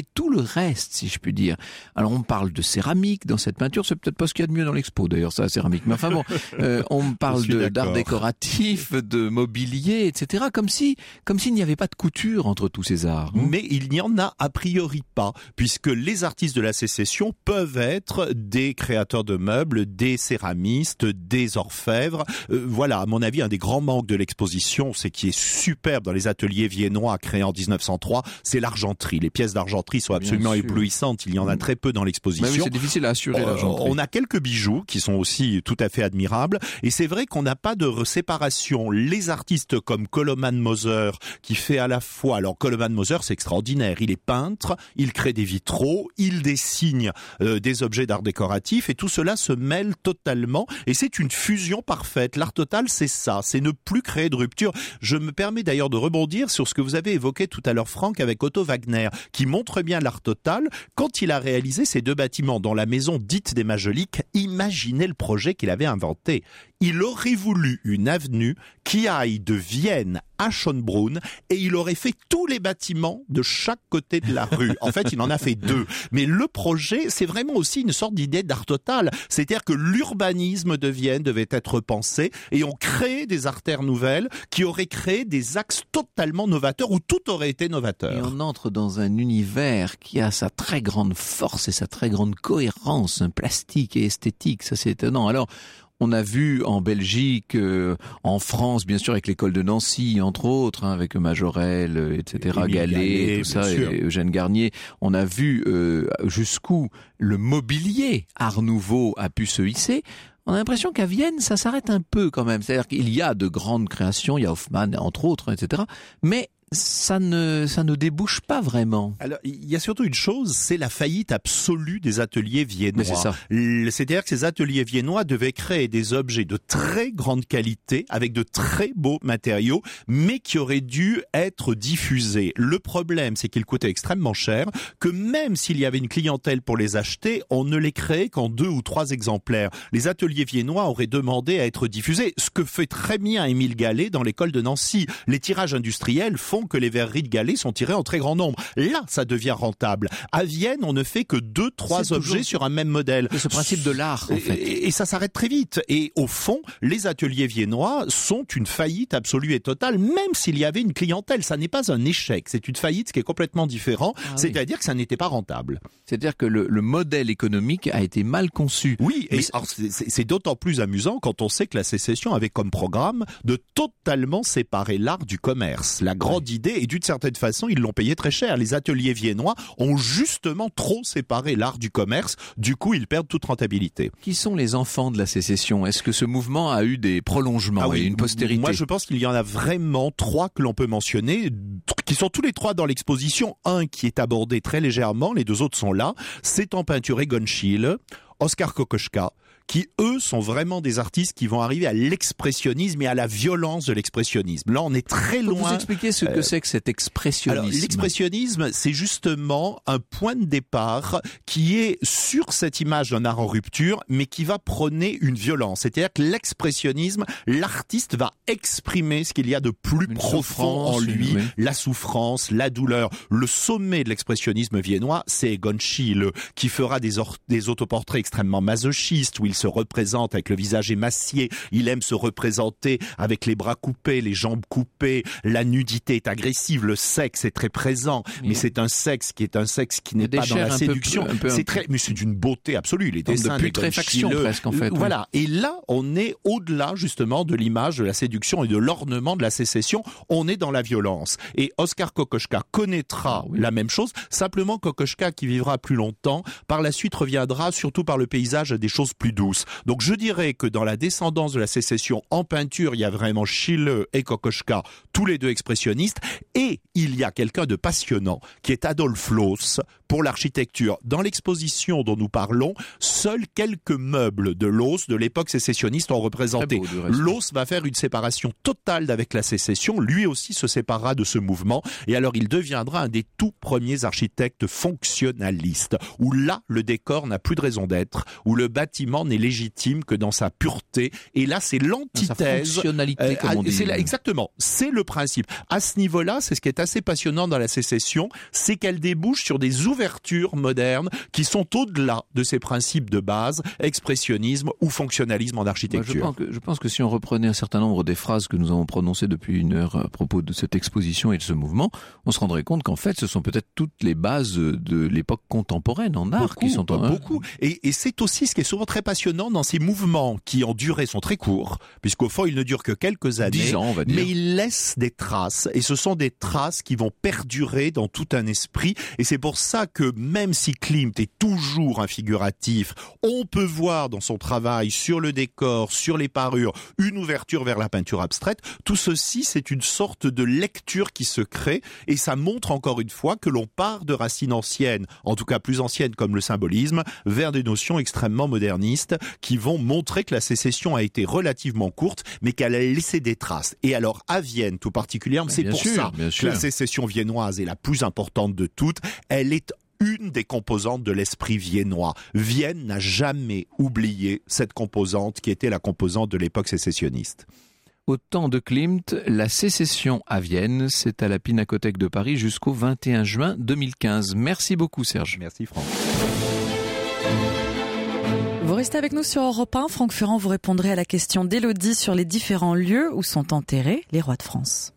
Speaker 3: tout le reste, si je puis dire. Alors on parle de céramique dans cette peinture, c'est peut-être pas ce qu'il y a de mieux dans l'expo d'ailleurs, ça, la céramique. Mais enfin bon, euh, on parle de, d'art décoratif, de mobilier, et cetera. Comme si, comme s'il n'y avait pas de couture entre tous ces arts. Hein.
Speaker 5: Mais il n'y en a a priori pas, puisque les artistes de la Sécession peuvent être des créateurs de meubles, des céramistes, des orfèvres. Euh, voilà, à mon avis, un des grands manques de l'exposition, c'est qui est superbe dans les ateliers viennois créés en dix-neuf cent trois, c'est l'argenterie. Les pièces d'argenterie sont absolument éblouissantes. Il y en a très peu dans l'exposition.
Speaker 3: Bah oui, c'est difficile à assurer, l'argenterie.
Speaker 5: On a quelques bijoux qui sont aussi tout à fait admirables. Et c'est vrai qu'on n'a pas de séparation. Les artistes comme Koloman Moser, qui fait à la fois... Alors, Koloman Moser, c'est extraordinaire. Il est peintre, il crée des vitraux, il dessine euh, des objets d'art décoratif, et tout cela se mêle totalement. Et c'est une fusion parfaite. L'art total, c'est ça. C'est ne plus créer de rupture. Je me permets d'ailleurs de rebondir sur ce que vous avez évoqué tout à l'heure, Franck, avec Otto Wagner, qui montre bien l'art total. Quand il a réalisé ces deux bâtiments dans la maison dite des Majoliques, imaginez le projet qu'il avait inventé. Il aurait voulu une avenue qui aille de Vienne à Schönbrunn, et il aurait fait tous les bâtiments de chaque côté de la rue. En fait, il en a fait deux. Mais le projet, c'est vraiment aussi une sorte d'idée d'art total. C'est-à-dire que l'urbanisme de Vienne devait être pensé, et on crée des artères nouvelles qui auraient créé des axes totalement novateurs, où tout aurait été novateur.
Speaker 3: Et on entre dans un univers qui a sa très grande force et sa très grande cohérence, hein, plastique et esthétique. Ça, c'est étonnant. Alors, on a vu en Belgique, euh, en France, bien sûr, avec l'école de Nancy, entre autres, hein, avec Majorel, euh, et cetera, Gallet, tout ça, et Eugène Garnier. On a vu euh, jusqu'où le mobilier Art Nouveau a pu se hisser. On a l'impression qu'à Vienne, ça s'arrête un peu quand même. C'est-à-dire qu'il y a de grandes créations, il y a Haussmann, entre autres, et cetera. Mais ça ne, ça ne débouche pas vraiment.
Speaker 5: Alors, il y a surtout une chose, c'est la faillite absolue des ateliers viennois.
Speaker 3: Mais c'est ça.
Speaker 5: C'est-à-dire que ces ateliers viennois devaient créer des objets de très grande qualité, avec de très beaux matériaux, mais qui auraient dû être diffusés. Le problème, c'est qu'ils coûtaient extrêmement cher, que même s'il y avait une clientèle pour les acheter, on ne les créait qu'en deux ou trois exemplaires. Les ateliers viennois auraient demandé à être diffusés, ce que fait très bien Émile Gallet dans l'école de Nancy. Les tirages industriels font que les verreries de Gallet sont tirées en très grand nombre. Là, ça devient rentable. À Vienne, on ne fait que deux, trois c'est objets toujours... sur un même modèle.
Speaker 3: C'est ce principe de l'art, en fait.
Speaker 5: Et, et ça s'arrête très vite. Et au fond, les ateliers viennois sont une faillite absolue et totale, même s'il y avait une clientèle. Ça n'est pas un échec. C'est une faillite qui est complètement différent. Ah, C'est-à-dire oui. que ça n'était pas rentable.
Speaker 3: C'est-à-dire que le, le modèle économique a été mal conçu.
Speaker 5: Oui, et alors, c'est, c'est d'autant plus amusant quand on sait que la Sécession avait comme programme de totalement séparer l'art du commerce. La grande oui. idée, et d'une certaine façon, ils l'ont payé très cher. Les ateliers viennois ont justement trop séparé l'art du commerce. Du coup, ils perdent toute rentabilité.
Speaker 3: Qui sont les enfants de la Sécession ? Est-ce que ce mouvement a eu des prolongements ah oui, et une postérité ?
Speaker 5: Moi, je pense qu'il y en a vraiment trois que l'on peut mentionner, qui sont tous les trois dans l'exposition. Un qui est abordé très légèrement, les deux autres sont là. C'est en peinture Egon Schiele, Oskar Kokoschka, qui, eux, sont vraiment des artistes qui vont arriver à l'expressionnisme et à la violence de l'expressionnisme. Là, on est très
Speaker 3: loin...
Speaker 5: Faut
Speaker 3: vous expliquer ce que euh... c'est que cet expressionnisme.
Speaker 5: Alors, l'expressionnisme, c'est justement un point de départ qui est sur cette image d'un art en rupture, mais qui va prôner une violence. C'est-à-dire que l'expressionnisme, l'artiste va exprimer ce qu'il y a de plus une profond en lui, oui. la souffrance, la douleur. Le sommet de l'expressionnisme viennois, c'est Egon Schiele, qui fera des, or- des autoportraits extrêmement masochistes, où il se représente avec le visage émacié, il aime se représenter avec les bras coupés, les jambes coupées, la nudité est agressive, le sexe est très présent, oui. mais c'est un sexe qui est un sexe qui n'est pas dans la séduction. Peu, un peu, c'est très, mais c'est d'une beauté absolue. Les dessins
Speaker 3: de putréfaction presque en fait.
Speaker 5: Voilà. Oui. Et là, on est au-delà justement de l'image de la séduction et de l'ornement de la sécession. On est dans la violence. Et Oskar Kokoschka connaîtra ah, oui. la même chose. Simplement, Kokoschka, qui vivra plus longtemps, par la suite reviendra surtout par le paysage des choses plus douces. Donc je dirais que dans la descendance de la Sécession en peinture, il y a vraiment Schiele et Kokoschka, tous les deux expressionnistes, et il y a quelqu'un de passionnant qui est Adolf Loos pour l'architecture. Dans l'exposition dont nous parlons, seuls quelques meubles de Loos de l'époque sécessionniste ont représenté. Loos va faire une séparation totale avec la Sécession, lui aussi se séparera de ce mouvement, et alors il deviendra un des tout premiers architectes fonctionnalistes, où là le décor n'a plus de raison d'être, où le bâtiment n'est légitime que dans sa pureté. Et là, c'est l'antithèse.
Speaker 3: Sa fonctionnalité,
Speaker 5: euh,
Speaker 3: comme on dit.
Speaker 5: C'est là, exactement. C'est le principe. À ce niveau-là, c'est ce qui est assez passionnant dans la sécession, c'est qu'elle débouche sur des ouvertures modernes qui sont au-delà de ces principes de base, expressionnisme ou fonctionnalisme en architecture.
Speaker 3: Moi, je, pense que, je pense que si on reprenait un certain nombre des phrases que nous avons prononcées depuis une heure à propos de cette exposition et de ce mouvement, on se rendrait compte qu'en fait, ce sont peut-être toutes les bases de l'époque contemporaine en art
Speaker 5: beaucoup,
Speaker 3: qui sont en
Speaker 5: beaucoup. Et, et c'est aussi ce qui est souvent très passionnant dans ces mouvements qui en durée sont très courts, puisqu'au fond, ils ne durent que quelques années.
Speaker 3: dix ans, on va dire.
Speaker 5: Mais ils laissent des traces, et ce sont des traces qui vont perdurer dans tout un esprit. Et c'est pour ça que même si Klimt est toujours un figuratif, on peut voir dans son travail sur le décor, sur les parures, une ouverture vers la peinture abstraite. Tout ceci, c'est une sorte de lecture qui se crée, et ça montre encore une fois que l'on part de racines anciennes, en tout cas plus anciennes comme le symbolisme, vers des notions extrêmement modernistes qui vont montrer que la sécession a été relativement courte, mais qu'elle a laissé des traces. Et alors à Vienne tout particulièrement, c'est
Speaker 3: bien
Speaker 5: pour
Speaker 3: sûr,
Speaker 5: ça
Speaker 3: bien
Speaker 5: que
Speaker 3: sûr.
Speaker 5: la sécession viennoise est la plus importante de toutes. Elle est une des composantes de l'esprit viennois. Vienne n'a jamais oublié cette composante qui était la composante de l'époque sécessionniste.
Speaker 3: Au temps de Klimt, la sécession à Vienne, c'est à la Pinacothèque de Paris jusqu'au vingt et un juin deux mille quinze. Merci beaucoup Serge.
Speaker 5: Merci Franck.
Speaker 2: Vous restez avec nous sur Europe un. Franck Ferrand, vous répondrez à la question d'Élodie sur les différents lieux où sont enterrés les rois de France.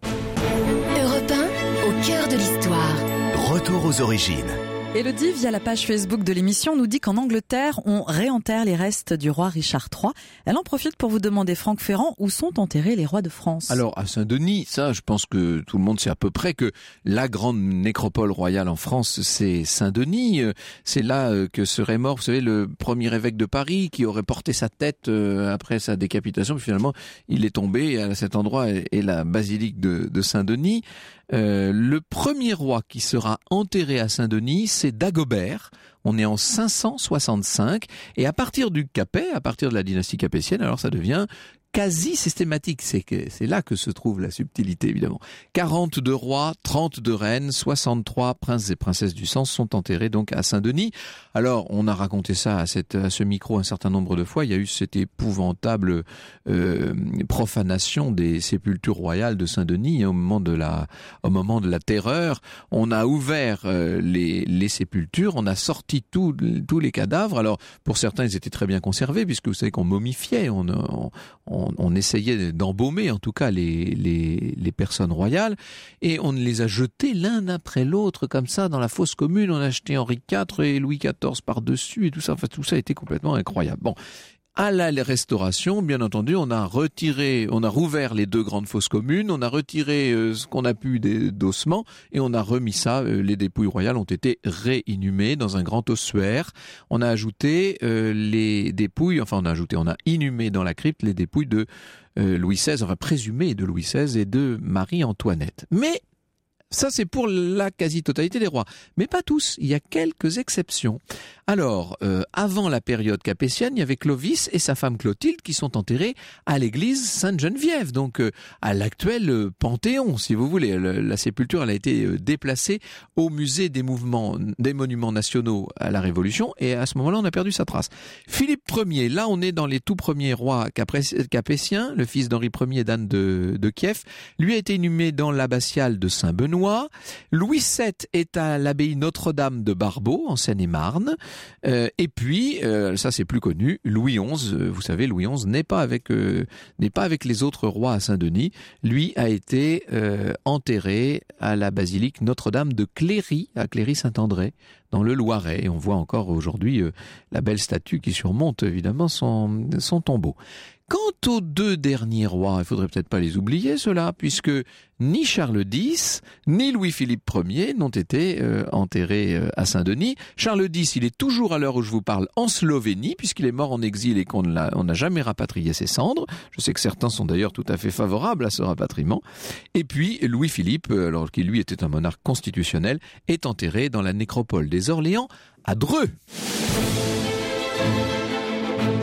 Speaker 4: Europe un, au cœur de l'histoire.
Speaker 1: Retour aux origines.
Speaker 2: Élodie, via la page Facebook de l'émission, nous dit qu'en Angleterre, on réenterre les restes du roi Richard trois. Elle en profite pour vous demander, Franck Ferrand, où sont enterrés les rois de France?
Speaker 3: Alors, à Saint-Denis, ça, je pense que tout le monde sait à peu près que la grande nécropole royale en France, c'est Saint-Denis. C'est là que serait mort, vous savez, le premier évêque de Paris qui aurait porté sa tête après sa décapitation. Puis finalement, il est tombé à cet endroit est la basilique de, de Saint-Denis. Euh, le premier roi qui sera enterré à Saint-Denis, c'est Dagobert. On est en cinq cent soixante-cinq. Et à partir du Capet, à partir de la dynastie capétienne, alors ça devient quasi systématique. C'est que, c'est là que se trouve la subtilité, évidemment. quarante-deux rois, trente-deux reines, soixante-trois princes et princesses du sang sont enterrés donc à Saint-Denis. Alors, on a raconté ça à, cette, à ce micro un certain nombre de fois. Il y a eu cette épouvantable euh, profanation des sépultures royales de Saint-Denis au moment de la, au moment de la terreur. On a ouvert euh, les, les sépultures, on a sorti tous tous les cadavres. Alors, pour certains, ils étaient très bien conservés puisque vous savez qu'on momifiait, on, on, on On, on essayait d'embaumer en tout cas les, les, les personnes royales et on les a jetés l'un après l'autre comme ça dans la fosse commune. On a acheté Henri quatre et Louis quatorze par-dessus et tout ça. Enfin, tout ça a été complètement incroyable. Bon. À la restauration, bien entendu, on a retiré, on a rouvert les deux grandes fosses communes, on a retiré euh, ce qu'on a pu des d'ossements et on a remis ça. Euh, les dépouilles royales ont été réinhumées dans un grand ossuaire. On a ajouté euh, les dépouilles, enfin on a ajouté, on a inhumé dans la crypte les dépouilles de euh, Louis seize, enfin présumées de Louis seize et de Marie-Antoinette. Mais ça, c'est pour la quasi-totalité des rois. Mais pas tous. Il y a quelques exceptions. Alors, euh, avant la période capétienne, il y avait Clovis et sa femme Clotilde qui sont enterrés à l'église Sainte-Geneviève, donc euh, à l'actuel euh, Panthéon, si vous voulez. Le, la sépulture, elle a été euh, déplacée au musée des mouvements, des monuments nationaux à la Révolution, et à ce moment-là, on a perdu sa trace. Philippe Ier, là, on est dans les tout premiers rois capétiens, le fils d'Henri Ier et d'Anne de, de Kiev. Lui a été inhumé dans l'abbatiale de Saint-Benoît. Louis sept est à l'abbaye Notre-Dame de Barbeau, en Seine-et-Marne. Euh, et puis, euh, ça c'est plus connu, Louis onze, euh, vous savez, Louis onze n'est pas avec euh, n'est pas avec les autres rois à Saint-Denis. Lui a été euh, enterré à la basilique Notre-Dame de Cléry, à Cléry-Saint-André, dans le Loiret. Et on voit encore aujourd'hui euh, la belle statue qui surmonte évidemment son, son tombeau. Quant aux deux derniers rois, il faudrait peut-être pas les oublier, ceux-là, puisque ni Charles dix, ni Louis-Philippe Ier n'ont été euh, enterrés euh, à Saint-Denis. Charles dix, il est toujours à l'heure où je vous parle en Slovénie, puisqu'il est mort en exil et qu'on n'a on n'a jamais rapatrié ses cendres. Je sais que certains sont d'ailleurs tout à fait favorables à ce rapatriement. Et puis Louis-Philippe, alors qu'il lui était un monarque constitutionnel, est enterré dans la nécropole des Orléans à Dreux.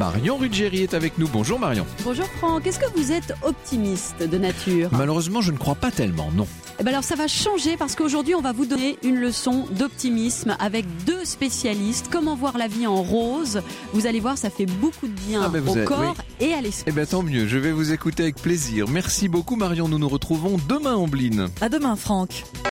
Speaker 3: Marion Ruggieri est avec nous. Bonjour Marion.
Speaker 6: Bonjour Franck, est-ce que vous êtes optimiste de nature ?
Speaker 3: Malheureusement, je ne crois pas tellement, non.
Speaker 6: Eh ben alors ça va changer parce qu'aujourd'hui on va vous donner une leçon d'optimisme avec deux spécialistes. Comment voir la vie en rose ? Vous allez voir, ça fait beaucoup de bien
Speaker 3: Ah ben vous
Speaker 6: au
Speaker 3: êtes-
Speaker 6: corps
Speaker 3: oui.
Speaker 6: et à l'esprit.
Speaker 3: Eh bien tant mieux, je vais vous écouter avec plaisir. Merci beaucoup Marion, nous nous retrouvons demain Ambline.
Speaker 2: À demain, Franck.